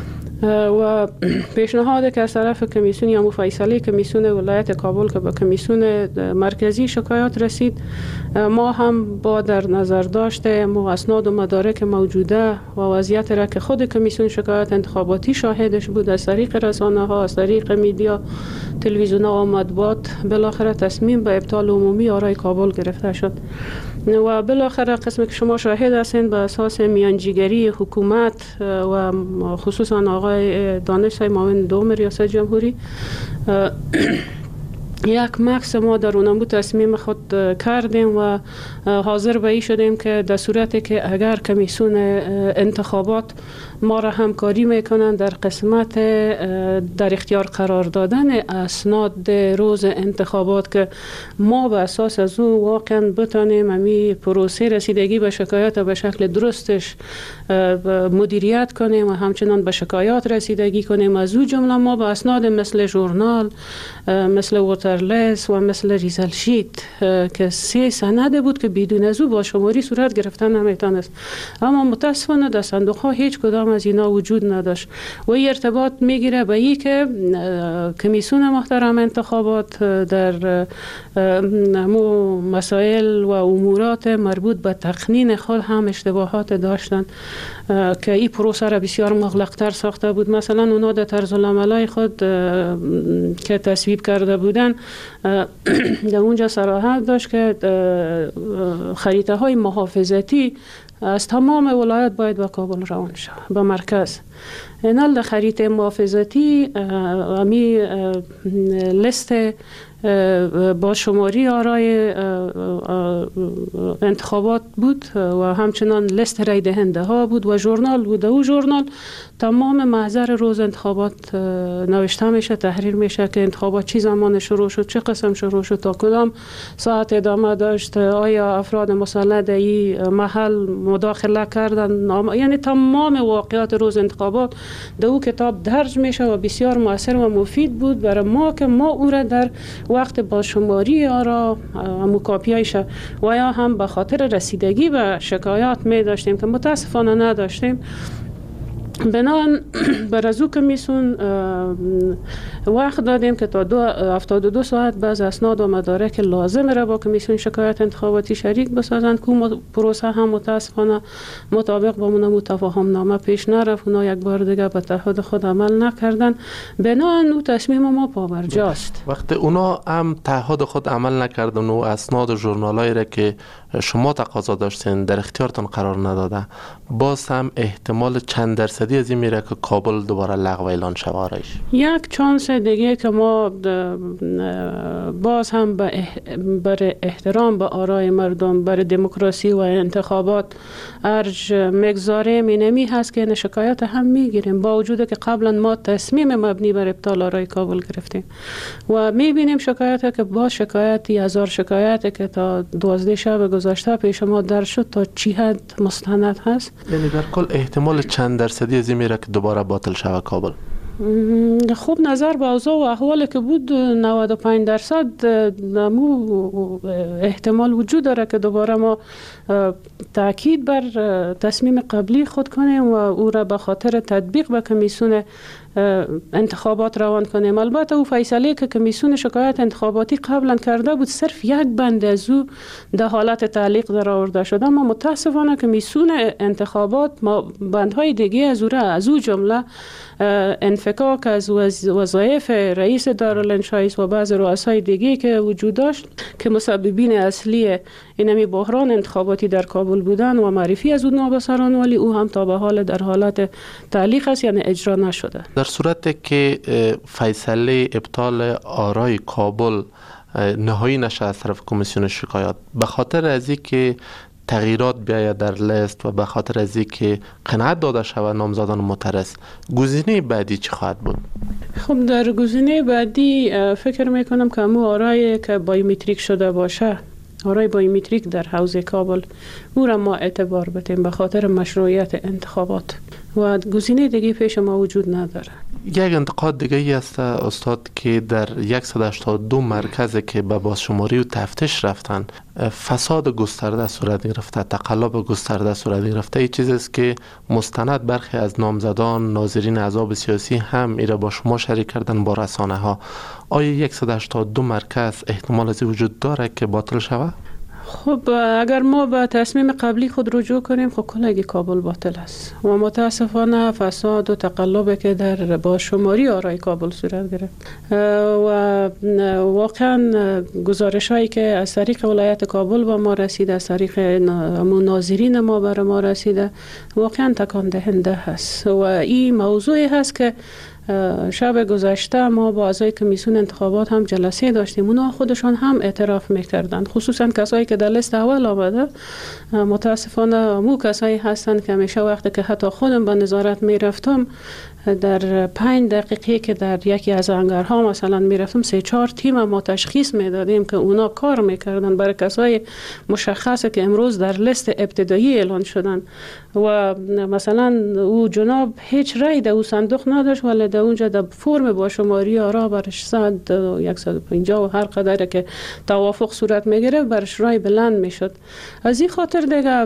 [SPEAKER 4] و پیشنهاد که از طرف کمیسیون یا مفیصله کمیسیون ولایت کابل که به کمیسیون مرکزی شکایات رسید، ما هم با در نظر داشته ما اسناد و مدارک موجوده و وضعیت را که خود کمیسیون شکایات انتخاباتی شاهدش بود، از طریق رسانه ها، از طریق میدیا، تلویزیون و مطبوعات، بالاخره تصمیم به ابطال عمومی آرای کابل گرفته شد و بالاخره قسمی که شما شاهد هستین به اساس میانجیگری حکومت و خصوصا آقای دانش معاون دوم ریاست جمهوری یک مکس ما در اونمو تصمیم خود کردیم و حاضر به این شدیم که در صورتی که اگر کمیسیون انتخابات ما را همکاری میکنن در قسمت در اختیار قرار دادن اسناد روز انتخابات که ما به اساس از او واقعا بتانیم امی پروسه رسیدگی به شکایات به شکل درستش مدیریت کنیم و همچنان به شکایات رسیدگی کنیم، از او جمله ما به اسناد مثل ژورنال، مثل ووترلس و مثل ریزل شیت که سه سند بود که بدون از او با شماری صورت گرفتن نمیتونست. اما متاسفانه در صندوق ها هیچ کدام از اینا وجود نداشت و این ارتباط میگیره به این که کمیسیون محترم انتخابات در مسائل و امورات مربوط به تقنین خود هم اشتباهات داشتن که این پروسه را بسیار مغلق‌تر ساخته بود. مثلا اونا در طرز العملای خود که تصویب کرده بودن در اونجا صراحت داشت که خریطه های محافظتی از تمام ولایت باید به کابل روان شود، به مرکز. اینال در خریطه محافظتی امی لیست با شماری آرای انتخابات بود و همچنان لیست رای دهنده ها بود و ژورنال بود. او ژورنال تمام محضر روز انتخابات نوشته میشه، تحریر میشه که انتخابات چی زمان شروع شد، چه قسم شروع شد، تا کدام ساعت ادامه داشت، آیا افراد مسلح در این محل مداخله کردن، یعنی تمام واقعات روز انتخابات در او کتاب درج میشه و بسیار مؤثر و مفید بود برای ما که ما او را در وقت با شماری آرا مکاپیایش و یا هم به خاطر رسیدگی به شکایات می داشتیم که متاسفانه نداشتیم. بنان بر از او کمیسیون وقت دادیم که تا دو هفتاد و دو ساعت بعد اسناد و مدارک لازم را با کمیسیون شکایت انتخاباتی شریک بسازند که پروسه هم متاسفانه مطابق با من تفاهم نامه پیش نرفت. اونا یک بار دیگه به تعهد خود عمل نکردن. بنان او تصمیم ما پابرجاست.
[SPEAKER 2] وقتی اونا هم تعهد خود عمل نکردن و اسناد و ژورنالایی را که شما تقاضا داشتین در اختیارتان قرار نداده، باز هم احتمال چند درصدی از این میره که کابل دوباره لغو اعلان شود آرایش؟
[SPEAKER 4] یک چانس دیگه که ما باز هم برای احترام به آرای مردم، برای دموکراسی و انتخابات ارج مگذاریم اینمی هست که شکایت هم میگیریم، با وجود که قبلا ما تصمیم مبنی بر ابطال آرای کابل گرفتیم و میبینیم شکایت که با شکایتی هزار شکایت که تا دوازده شب گذشته پیش ما در شد تا چی حد مستند هست.
[SPEAKER 2] یعنی در کل احتمال چند درصدی از این میره که دوباره باطل شود کابل؟
[SPEAKER 4] خوب نظر به اوضاع و احوالی که بود نود و پنج درصد احتمال وجود داره که دوباره ما تاکید بر تصمیم قبلی خود کنیم و او را به خاطر تطبیق به کمیسیون انتخابات روان کنیم. البته او فیصله که کمیسیون شکایت انتخاباتی قبلا کرده بود صرف یک بند از او در حالت تعلیق در آورده شده، اما متاسفانه کمیسیون انتخابات ما بندهای دیگه از او را از او جمله انفکاک از وظایف رئیس دارالانشایست و بعض رؤسای دیگه که وجود داشت که مسببین اصلی اینمی بحران انتخاباتی در کابل بودن و معرفی از اونها به سران، ولی او هم تا به حال در حالت تعلیق است، یعنی اجرا نشده.
[SPEAKER 2] در صورت که فیصله ابطال آرای کابل نهایی نشه از طرف کمیسیون شکایات به خاطر از اینکه تغییرات بیاید در لیست و به خاطر از اینکه قناعت داده شود نامزدان معترض، گزینه بعدی چی خواهد بود؟
[SPEAKER 4] خب در گزینه بعدی فکر میکنم که همون آرای که بایومتریک شده باشه، آرای بایومتریک در حوزه کابل، او را ما اعتبار بدیم به خاطر مشروعیت انتخابات و گزینه دیگه پیش ما وجود نداره.
[SPEAKER 2] یک انتقاد دیگه ای است استاد که در صد و هشتاد و دو مرکز که به بازشماری و تفتیش رفتن فساد گسترده صورت گرفته، تقلب گسترده صورت گرفته. این چیزی است که مستند برخی از نامزدان ناظرین احزاب سیاسی هم ایره با شما شریک کردن با رسانه ها. آیا صد و هشتاد و دو مرکز احتمال از وجود داره که باطل شود؟
[SPEAKER 4] خب اگر ما به تصمیم قبلی خود رجوع کنیم خب کلگی کابل باطل است و متاسفانه فساد و تقلب که در با شماری آرای کابل صورت گرفت و واقعا گزارش هایی که از طریق ولایت کابل با ما رسیده، از طریق ناظرین ما بر ما رسیده، واقعا تکان دهنده هست و این موضوعی هست که شب گذشته ما با اعضای کمیسیون انتخابات هم جلسه داشتیم. اونا خودشان هم اعتراف میکردند، خصوصا کسایی که در لیست اول آمده. متاسفانه مو کسایی هستند که همیشه وقتی که حتی خودم به نظارت میرفتم در پنج دقیقه که در یکی از هنگرها مثلا میرفتم سه چهار تیم ما تشخیص میدادیم که اونا کار میکردن برای کسای مشخصه که امروز در لیست ابتدایی اعلان شدن و مثلا او جناب هیچ رای در او صندوق نداشت ولی در در اونجا در فرم با شماری آرا برش صد صد و پنجاه و هر قدر که توافق صورت میگیره برش رای بلند میشد. از این خاطر دیگه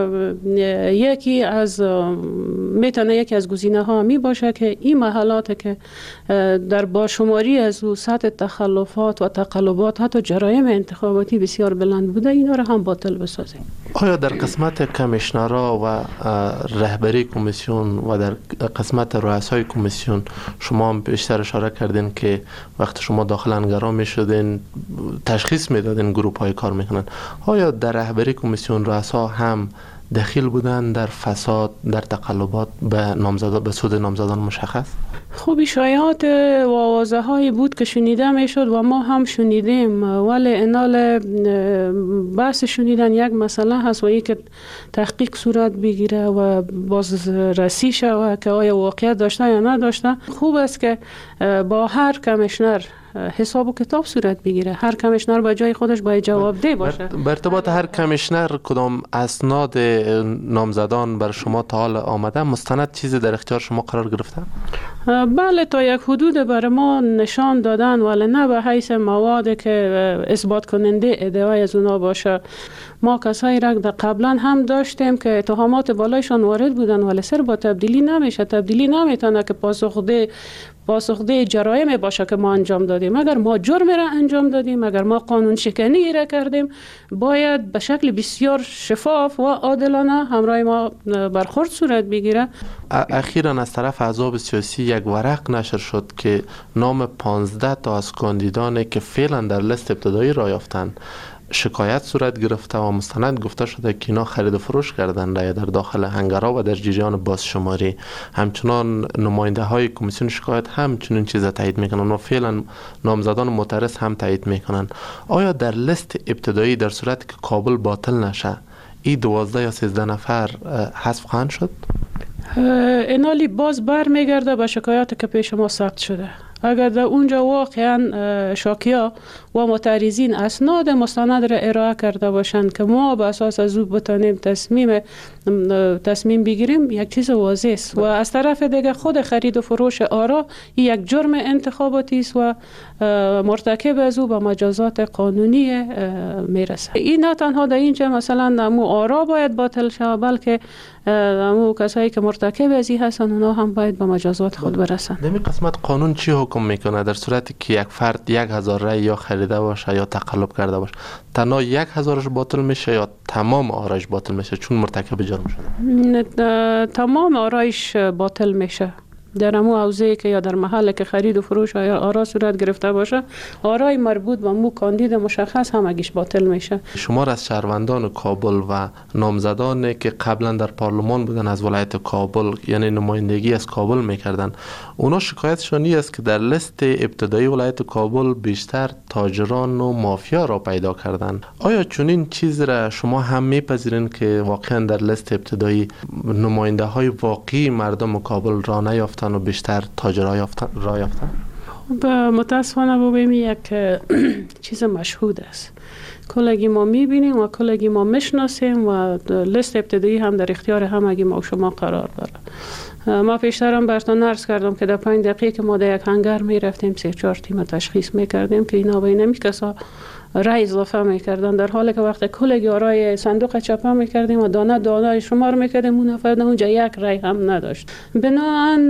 [SPEAKER 4] یکی از میتونه یکی از گزینه ها می باشه که این محلات که در با شماری از او سطح تخلفات و تقلبات حتی جرایم انتخاباتی بسیار بلند بوده، اینا رو هم باطل بسازیم.
[SPEAKER 2] آیا در قسمت کمیشنرها و رهبری کمیسیون و در قسمت رؤسای کمیسیون شما هم بیشتر اشاره کردین که وقتی شما داخل انگارا می شدین تشخیص میدادین گروپ های کار میکنن، آیا در رهبری کمیسیون رؤسا هم دخیل بودن در فساد، در تقلبات به نامزدان به سود نامزدان مشخص؟
[SPEAKER 4] خوبی شایعات و آوازه هایی بود که شنیده میشد و ما هم شنیدیم، ولی انال بحث شنیدن یک مسئله هست و یک که تحقیق صورت بگیره و بازرسی شود که آیا واقعیت داشته یا نداشته. خوب است که با هر کمیشنر حساب و کتاب صورت بگیره، هر کمیشنر با جای خودش باید جواب ده باشه.
[SPEAKER 2] به ارتباط هر کمیشنر کدام اسناد نامزدان بر شما تا حال آمده؟ مستند چیزی در اختیار شما قرار گرفته؟
[SPEAKER 4] بله، تا یک حدود بر ما نشان دادن، ولی نه به حیث مواد که اثبات کننده ادعای از اونا باشه. ما کسایی را در قبلا هم داشتیم که اتهامات بالایشان وارد بودن ولی سر با تبدیلی نمیشه. تبدیلی نمیتونه که پاسخده پاسخده جرایم باشه که ما انجام دادیم. اگر ما جرم را انجام دادیم، اگر ما قانون شکنی را کردیم، باید به شکل بسیار شفاف و عادلانه همراه ما برخورد صورت بگیره.
[SPEAKER 2] اخیراً از طرف احزاب سیاسی یک ورق نشر شد که نام پانزده تا از کاندیدانی که فعلا در لیست ابتدایی راه یافتند شکایت صورت گرفته و مستند گفته شده که اینا خرید و فروش کردن رای در داخل هنگرها و در جریان بازشماری. همچنان نماینده های کمیسیون شکایت همچنین چیز تایید میکنن و فعلا نامزدان معترض هم تایید میکنن. آیا در لیست ابتدایی در صورت که کابل باطل نشه این دوازده یا سیزده نفر حذف خواهند شد؟
[SPEAKER 4] اینالی باز بر میگرده به شکایات که پیش ما ثبت شده. اگر در اونجا واقعا شاکیا و معترضین اسناد مستند را ارائه کرده باشند که ما به اساس از او بتانیم تصمیم تصمیم بگیریم، یک چیز واضح است. و از طرف دیگه خود خرید و فروش آرا یک جرم انتخاباتی است و مرتکب از او به مجازات قانونی میرسه. این نه تنها در اینجا مثلا نمو آرا باید باطل شود، بلکه نمو کسایی که مرتکب از این هستن اونا هم باید به مجازات خود برسن.
[SPEAKER 2] در این قسمت قانون چی حکم میکنه در صورتی که یک فرد یک هزار رای یا خریده باشه یا تقلب کرده باشه؟ تنها یک هزارش باطل میشه یا تمام آرایش باطل میشه چون مرتکب جرم شده؟
[SPEAKER 4] تمام آرایش باطل میشه. در امو حوزه که یا در محل که خرید و فروش یا آرا صورت گرفته باشه، آرای مربوط به مو کاندید مشخص هم اگیش باطل میشه.
[SPEAKER 2] شمار از شهروندان کابل و نامزدانی که قبلا در پارلمان بودن از ولایت کابل، یعنی نمایندگی از کابل میکردن، اونا شکایتشون این است که در لیست ابتدایی ولایت کابل بیشتر تاجران و مافیا را پیدا کردن. آیا چنین چیز را شما هم میپذیرین که واقعا در لیست ابتدایی نماینده های واقعی مردم کابل را نیافتن و بیشتر تاجرها یافتن را یافتن؟
[SPEAKER 4] متاسفانه ببینیم یک چیز مشهود است. کلگی ما میبینیم و کلگی ما میشناسیم و لیست ابتدایی هم در اختیار همگی ما و شما قرار داره. ما پیشترم براتون عرض کردم که در پنج دقیقه که ما در یک هنگر میرفتیم سه چهار تیم تشخیص میکردیم که اینا بین نمی کسا رای اضافه میکردن، در حالی که وقتی کلگی آرای صندوق چپه میکردیم و دانه دانه شمار میکردیم اون نفر اونجا یک رای هم نداشت. بنابراین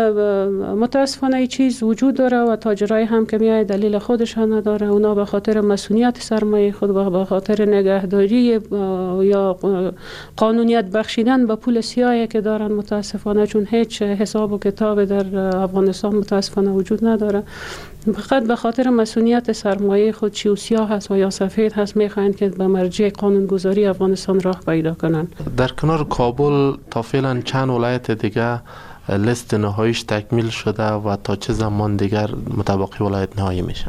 [SPEAKER 4] متاسفانه این چیز وجود داره و تاجرای هم که میای دلیل خودش نداره. اونا به خاطر مسئولیت سرمایه خود و به خاطر نگهداری یا قانونیت بخشیدن به پول سیاهی که دارن، متاسفانه چون هیچ حساب و کتاب در افغانستان متاسفانه وجود نداره، فقط به خاطر مسئولیت سرمایه خود چی و سیاه هست و یا سفید هست میخواهند که به مرجع قانونگذاری افغانستان راه پیدا کنند.
[SPEAKER 2] در کنار کابل تا فعلا چند ولایت دیگه لیست نهاییش تکمیل شده و تا چه زمان دیگر متبقی ولایت نهایی میشه؟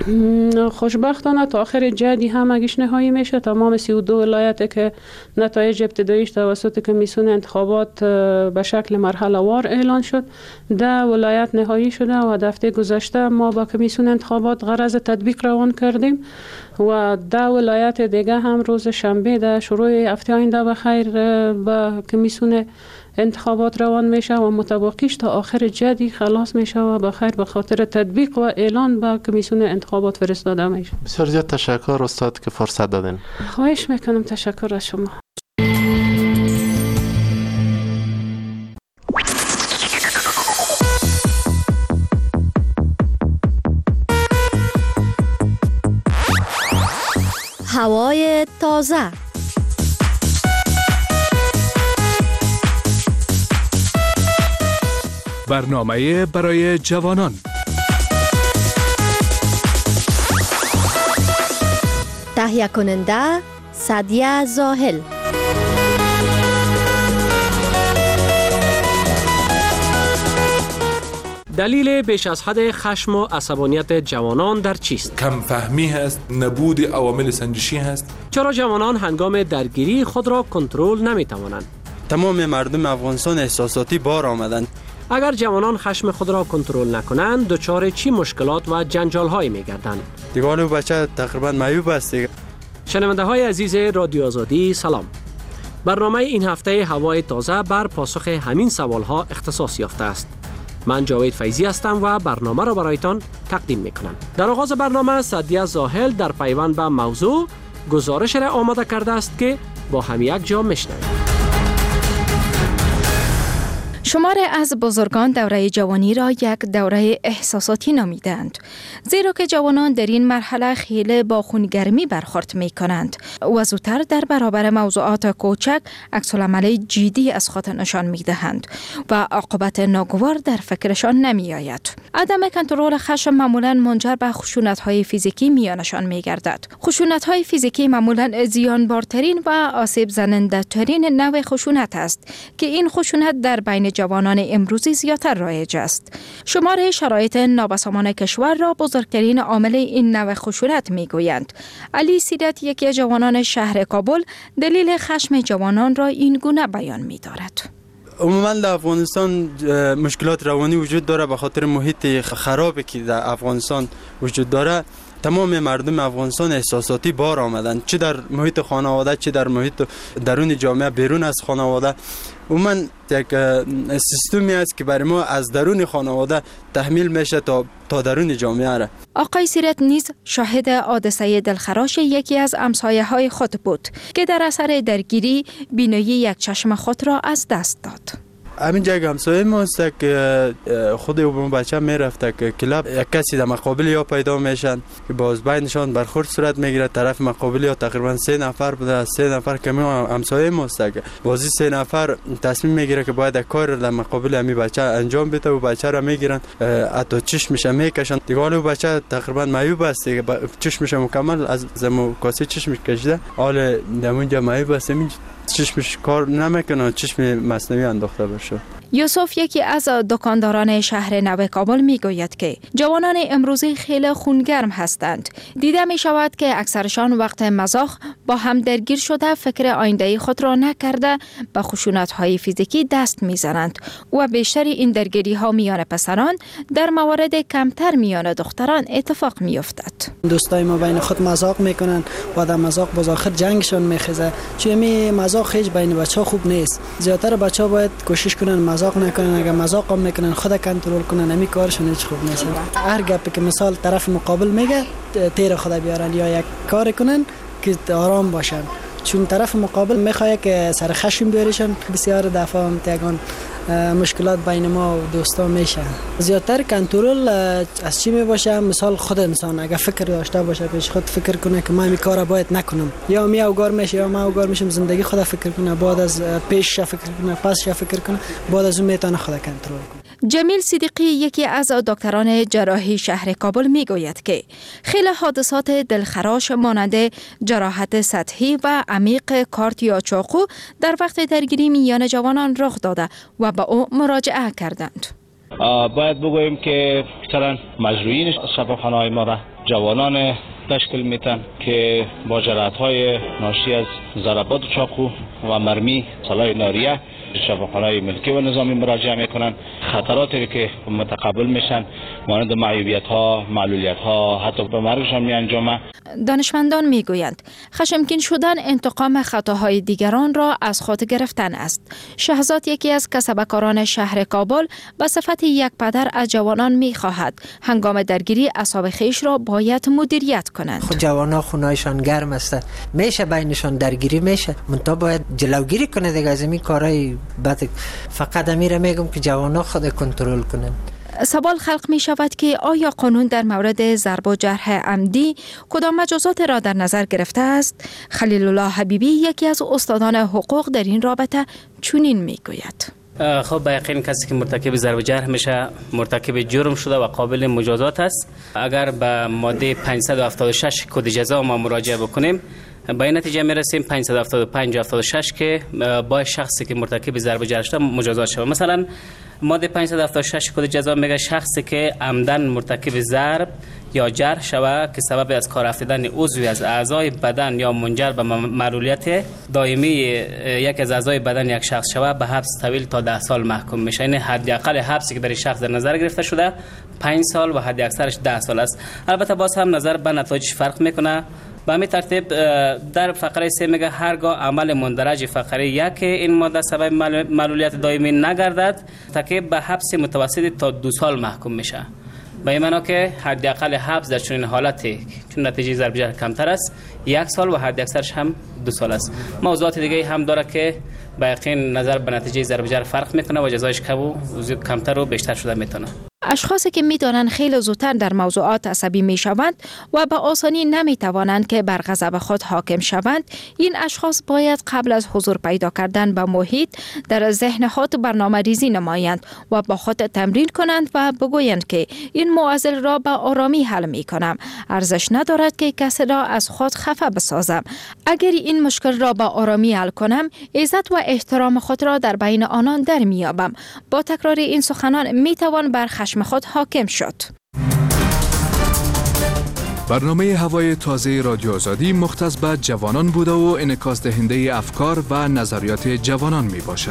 [SPEAKER 4] خوشبختانه تا آخر جدی هم اگیش نهایی میشه. تمام سی و دو ولایت که نتایج ابتداییش توسط کمیسیون انتخابات به شکل مرحله وار اعلان شد، ده ولایت نهایی شده و دفعه گذشته ما با کمیسیون انتخابات غرض تطبیق روان کردیم و ده ولایت دیگه هم روز شنبه در شروع هفته آینده بخیر با کمیسیون انتخابات روان میشه و متباقیش تا آخر جدی خلاص میشه و بخیر به خاطر تطبیق و اعلان به کمیسیون انتخابات فرستاده میشه.
[SPEAKER 2] بسیار زیاد تشکر استاد که فرصت دادین.
[SPEAKER 4] خواهش میکنم. تشکر از شما.
[SPEAKER 5] هوای تازه.
[SPEAKER 6] برنامه برای جوانان.
[SPEAKER 5] تهیه کننده سعدیه زاهل.
[SPEAKER 7] دلیل بیش از حد خشم و عصبانیت جوانان در چیست؟
[SPEAKER 8] کم فهمی هست، نبود عوامل سنجشی هست.
[SPEAKER 7] چرا جوانان هنگام درگیری خود را کنترل نمی توانند؟
[SPEAKER 9] تمام مردم افغانستان احساساتی بار آمدند.
[SPEAKER 7] اگر جوانان خشم خود را کنترل نکنند دچار چی مشکلات و جنجال هایی می گردند؟
[SPEAKER 9] دیگه بچه تقریبا معیوب است دیگه.
[SPEAKER 7] شنونده های عزیز رادیو آزادی سلام. برنامه این هفته هوای تازه بر پاسخ همین سوال ها اختصاص یافته است. من جاوید فیضی هستم و برنامه را برایتان تقدیم میکنم. در آغاز برنامه سعدیه زاهل در پیوند به موضوع گزارش را آماده کرده است که با هم یک جا میشنویم.
[SPEAKER 13] شماری از بزرگان دوره جوانی را یک دوره احساساتی نامیدند، زیرا که جوانان در این مرحله خیلی با خونگرمی برخورد می کنند و زودتر در برابر موضوعات کوچک عکس‌العمل جدی از خود نشان می دهند و عاقبت ناگوار در فکرشان نمی آید. عدم کنترل خشم معمولا منجر به خشونت‌های فیزیکی میانشان می گردد. خشونت‌های فیزیکی معمولا زیانبارترین و آسیب زننده ترین نوع خشونت است که این خشونت در بین جوانان امروزی زیادتر رایج است. شمار شرایط نابسامان کشور را بزرگترین عامل این نوع خشونت میگویند. علی سیرت، یکی از جوانان شهر کابل، دلیل خشم جوانان را این گونه بیان می‌دارد.
[SPEAKER 9] عموما در افغانستان مشکلات روانی وجود داره به خاطر محیط خرابی که در افغانستان وجود داره. تمام مردم افغانستان احساساتی بار آمدند، چه در محیط خانواده چه در محیط درون جامعه بیرون از خانواده. عموما یک سیستمی است که برای ما از درون خانواده تحمیل میشه تا تا درون جامعه را.
[SPEAKER 13] آقای سیرت نیز شاهد حادثه دلخراش یکی از همسایه های خود بود که در اثر درگیری بینایی یک چشم خود را از دست داد.
[SPEAKER 9] همین جای همسایه ما است که خود اون بچه میرفته که کلاب یک کسی در مقابل یا پیدا میشن که باز بینشان برخورد صورت میگیره. طرف مقابل یا تقریبا سه نفر بوده، سه نفر که ما همسایه ما است که بازی سه نفر تصمیم میگیره که باید کار در مقابل همین بچه انجام بده و بچه را میگیرن حتی چشمش میکشن. دیگه اون بچه تقریبا معیوب است، چشمش مکمل از زمو کاسه چشمش کشیده، حال در اونجا معیوب است، چشمش کار نمیکنه، چشم مصنوعی انداخته بشه.
[SPEAKER 13] یوسف، یکی از دکانداران شهر نو کابل، میگوید که جوانان امروزی خیلی خونگرم هستند. دیده می شود که اکثرشان وقت مزاح با هم درگیر شده فکر آینده خود را نکرده به خشونت‌های فیزیکی دست میزنند و بیشتر این درگیری ها میان پسران در موارد کمتر میان دختران اتفاق میافتد.
[SPEAKER 26] دوستای ما بین خود مزاح میکنن و در مزاح باز آخر جنگشون میخیزه، چون می مزاح هیچ بین بچه‌ها خوب نیست. زیاتر بچه‌ها باید کوشش کنن مزاح نکنن، اگر مزاح هم میکنن خود کنترل کنن، نمی کارشون هیچ خوب نیست. هر گپی که مثال طرف مقابل میگه تیر خود بیارن یا یک کار کنن که آرام باشن، چون طرف مقابل میخواد که سر خشم بیارشن. بسیار دفعه هم تیگان مشکلات بین ما و دوستا میشه. زیادتر کنترل از چی می باشه؟ مثال خود انسان اگر فکر داشته باشه، پیش خود فکر کنه که من این کارا باید نکنم، یا می اوگار میشه یا ما اوگار میشم، زندگی خود فکر کنه، بعد از پیش فکر کنه، پسش فکر کنه، بعد از اون میتونه خود کنترل کنه.
[SPEAKER 13] جمیل صدیقی، یکی از دکتران جراحی شهر کابل، میگوید که خیلی حادثات دلخراش مانند جراحت سطحی و عمیق کارت یا چاقو در وقت درگیری میان جوانان رخ داده و به او مراجعه کردند.
[SPEAKER 27] باید بگوییم که اکثرا مجروحین شفاخانه‌های ما را جوانان تشکیل میتن که با جراحت‌های ناشی از ضربات چاقو و مرمی سلاح ناریه شفاخانه‌های ملکی و نظامی مراجعه میکنن. خطراتی که متقبل میشن مانند معیوبیت ها، معلولیت ها، حتی به مرگشان می انجامه.
[SPEAKER 13] دانشمندان میگویند خشمگین شدن انتقام خطاهای دیگران را از خود گرفتن است. شهزاد یکی از کسبکاران شهر کابل به صفت یک پدر از جوانان میخواهد هنگام درگیری اعصاب خویش را باید مدیریت کنند.
[SPEAKER 11] خود جوانان خونهایشان گرم است، میشه بینشان درگیری میشه، منتها باید جلوگیری کنه دیگه از این کارهای بد. فقط امیره میگم که جوانان خود کنترل کنن.
[SPEAKER 13] سوال خلق می شود که آیا قانون در مورد ضرب و جرح عمدی کدام مجازات را در نظر گرفته است؟ خلیل الله حبیبی یکی از استادان حقوق در این رابطه چنین می گوید.
[SPEAKER 12] خب به یقین کسی که مرتکب ضرب و جرح میشه مرتکب جرم شده و قابل مجازات است. اگر به ماده پانصد و هفتاد و شش کد جزا ما مراجعه بکنیم به این نتیجه میرسیم پانصد و هفتاد و پنج و هفتاد و شش که با شخصی که مرتکب ضرب و جرح شده مجازات شود. مثلا ماده پانصد و هفتاد و شش کد جزا میگه شخصی که عمدن مرتکب ضرب یا جرح شود که سبب از کار افتادن عضوی از اعضای بدن یا منجر به معلولیت دائمی یک از اعضای بدن یک شخص شود به حبس طویل تا ده سال محکوم میشه. این حداقل حبسی که برای شخص در نظر گرفته شده پنج سال و حد اکثرش ده سال است. البته باز هم نظر به نتایجش فرق میکنه. به همین ترتیب در فقره سه میگه هرگاه عمل مندرج فقره یک این ماده سبب معلولیت دائمی نگردد ترتیب به حبس متوسط تا دو سال محکوم میشه. به این معنی که حداقل حبس در چنین حالتی چون نتیجه ضرب جرح کمتر است یک سال و حد اکثرش هم دو سال است. موضوعات دیگه هم داره که به یقین نظر به نتیجه ضرب جرح فرق میکنه و جزایش کم و کمتر و بیشتر شده میتونه.
[SPEAKER 13] اشخاصی که میدانند خیلی زودتر در موضوعات عصبی میشوند و به آسانی نمیتوانند که بر غضب خود حاکم شوند، این اشخاص باید قبل از حضور پیدا کردن به محیط در ذهن خود برنامه ریزی نمایند و با خود تمرین کنند و بگویند که این معضل را به آرامی حل می کنم. ارزش ندارد که کسی را از خود خفه بسازم. اگر این مشکل را به آرامی حل کنم، عزت و احترام خود را در بین آنان در میابم. با تکرار این سخنان میتوان بر خشم خود حاکم شد.
[SPEAKER 6] برنامه هوای تازه رادیو آزادی مختص به جوانان بوده و انعکاس دهنده افکار و نظریات جوانان می باشد.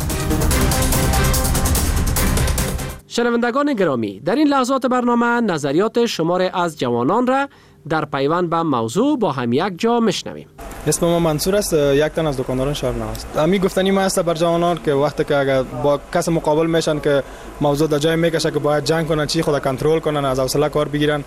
[SPEAKER 7] شنوندگان گرامی، در این لحظات برنامه نظریات شمار از جوانان را در پیوند به موضوع با هم یک جا میشنویم.
[SPEAKER 14] اسم ما منصور است، یک تن از دکانداران شهر نو است. امی گفتنی ما است بر جوانان که وقتی که اگر با کس مقابل میشن که موضوع در جای میکشه که باید جنگ کنن، چی خود کنترل کنن، از حوصله کار بگیرن.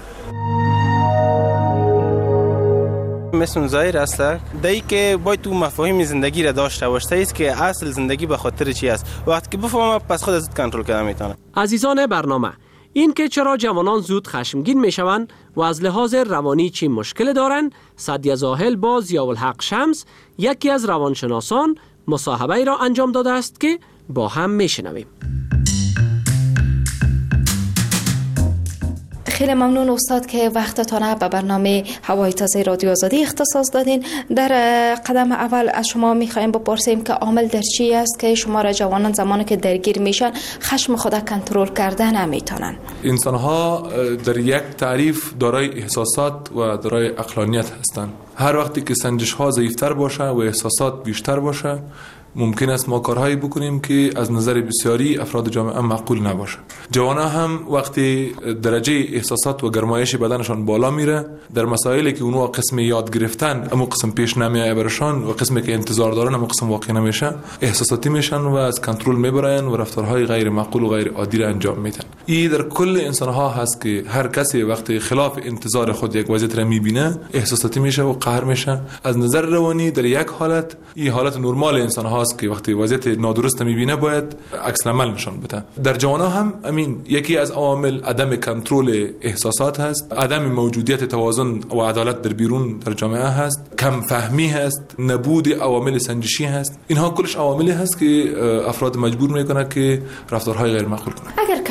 [SPEAKER 15] مثل ظاهر است دایی که باید تو مفاهیم زندگی را داشته باشه است که اصل زندگی به خاطر چی است. وقتی که بفهمم پس خود از کنترل کردن میتونه.
[SPEAKER 7] عزیزان برنامه، این که چرا جوانان زود خشمگین میشوند و از لحاظ روانی چی مشکل دارند، سعدیه زاهل با ضیاءالحق شمس یکی از روانشناسان مصاحبه را انجام داده است که با هم میشنویم.
[SPEAKER 13] خیلی ممنون استاد که وقتتان به برنامه هوای تازه رادیو آزادی اختصاص دادین. در قدم اول از شما میخوایم بپرسیم که عامل در چی است که شما را جوانان زمانی که درگیر میشن خشم خود کنترل کردن نمیتونن؟
[SPEAKER 8] انسان ها در یک تعریف دارای احساسات و دارای عقلانیت هستند. هر وقتی که سنجش ها ضعیفتر باشه و احساسات بیشتر باشه ممکن است ما کارهایی بکنیم که از نظر بسیاری افراد جامعه معقول نباشه. جوانان هم وقتی درجه احساسات و گرمایش بدنشان بالا میره، در مسائلی که اونها قسم یاد گرفتن اما قسم پیش نمیایه برشان و قسمی که انتظار دارن اما قسم واقع نمیشه، احساساتی میشن و از کنترل میبرن و رفتارهای غیر معقول و غیر عادی را انجام میدن. این در کل انسان ها هست که هر کسی وقتی خلاف انتظار خود یک وضعیت را میبینه احساساتی میشه و قهر میشه. از نظر روانی در یک حالت این حالت نرمال انسان ها که وقتی وضعیت نادرست میبینه باید عکس العمل نشان بده. در جوانان هم امین یکی از عوامل عدم کنترل احساسات هست، عدم موجودیت توازن و عدالت در بیرون در جامعه هست، کم فهمی هست، نبود عوامل سنجشی هست. اینها کلش عواملی هست که افراد مجبور میکنه که رفتارهای غیر معقول کنند.
[SPEAKER 13] اگر کنترل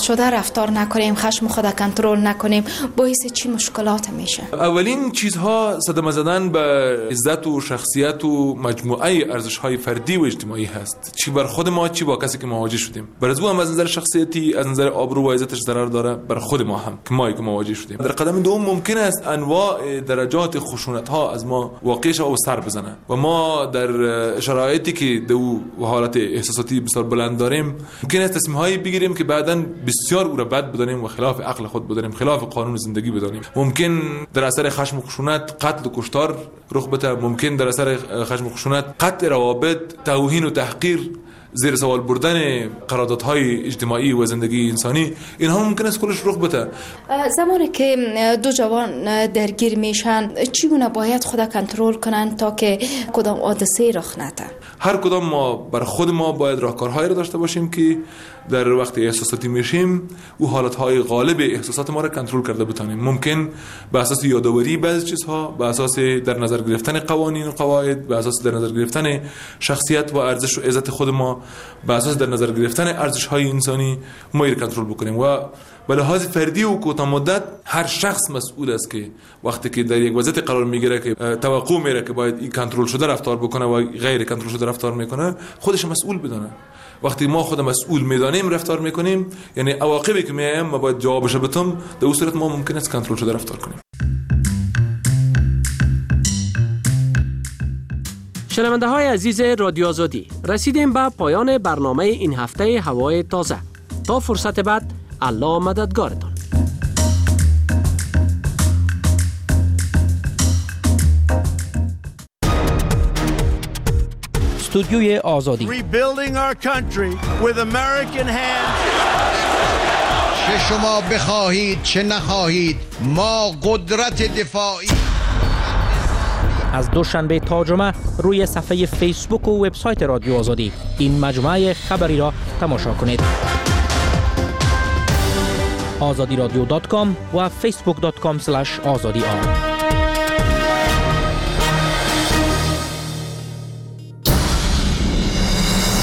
[SPEAKER 13] شده رفتار نکنیم، خشم خود کنترل نکنیم، باعث چی مشکلات میشه؟
[SPEAKER 8] اولین چیزها صدمه زدن به عزت و شخصیت و مجموعه ارزش‌های فردی و اجتماعی هست، چی بر خود ما چی با کسی که مواجه شدیم. برای او هم از نظر شخصیتی، از نظر آبرو و عزتش ضرر داره، بر خود ما هم که ما که مواجه شدیم. در قدم دوم ممکن است انواع درجات خشونت‌ها از ما واقع شه و سر بزنه و ما در شرایطی که دو حالت احساساتی بسیار بلند داریم ممکن است تصمیم‌هایی بگیریم که بعداً بسیار او را بد بدانیم و خلاف عقل خود بدانیم، خلاف قانون زندگی بدانیم. ممکن در اثر خشم و خشونت قتل و کشتار رخ بده، ممکن در اثر خشم و خشونت قطع روابط، توهین و تحقیر، زیر سوال بردن قراردادهای اجتماعی و زندگی انسانی، اینها ممکن است کلش رخ بده.
[SPEAKER 13] زمانی که دو جوان درگیر میشن چگونه باید خود کنترل کنن تا که کدام حادثه رخ نده؟
[SPEAKER 8] هر کدام ما بر خود ما باید راهکارهایی را داشته باشیم که در وقت احساساتی میشیم او حالتهای غالب احساسات ما را کنترل کرده بتانیم. ممکن به اساس یادآوری بعضی چیزها، به اساس در نظر گرفتن قوانین و قواعد، به اساس در نظر گرفتن شخصیت و ارزش و عزت خود ما، به اساس در نظر گرفتن ارزش‌های انسانی ما را کنترل بکنیم. و به لحاظ فردی و کوتاه مدت هر شخص مسئول است که وقتی که در یک وضعیت قرار میگیره که توقع میره که باید این کنترل شده رفتار بکنه و غیر کنترل شده رفتار میکنه، خودش مسئول بدانه. وقتی ما خود مسئول میدانیم رفتار میکنیم، یعنی عواقبی که میایم ما باید جوابش بدیم، در اون صورت ما ممکن است کنترل شده رفتار کنیم.
[SPEAKER 7] شنونده های عزیز رادیو آزادی، رسیدیم به پایان برنامه این هفته هوای تازه. تا فرصت بعد، الله مددگارتان. استودیوی آزادی.
[SPEAKER 16] Rebuilding our country with American hands.
[SPEAKER 17] چه شما بخواهید چه نخواهید ما قدرت دفاعی.
[SPEAKER 7] از دوشنبه تا جمعه روی صفحه فیسبوک و وبسایت رادیو آزادی این مجموعه خبری را تماشا کنید. آزادی رادیو دات کام و فیسبوک دات کام اسلش آزادی آر.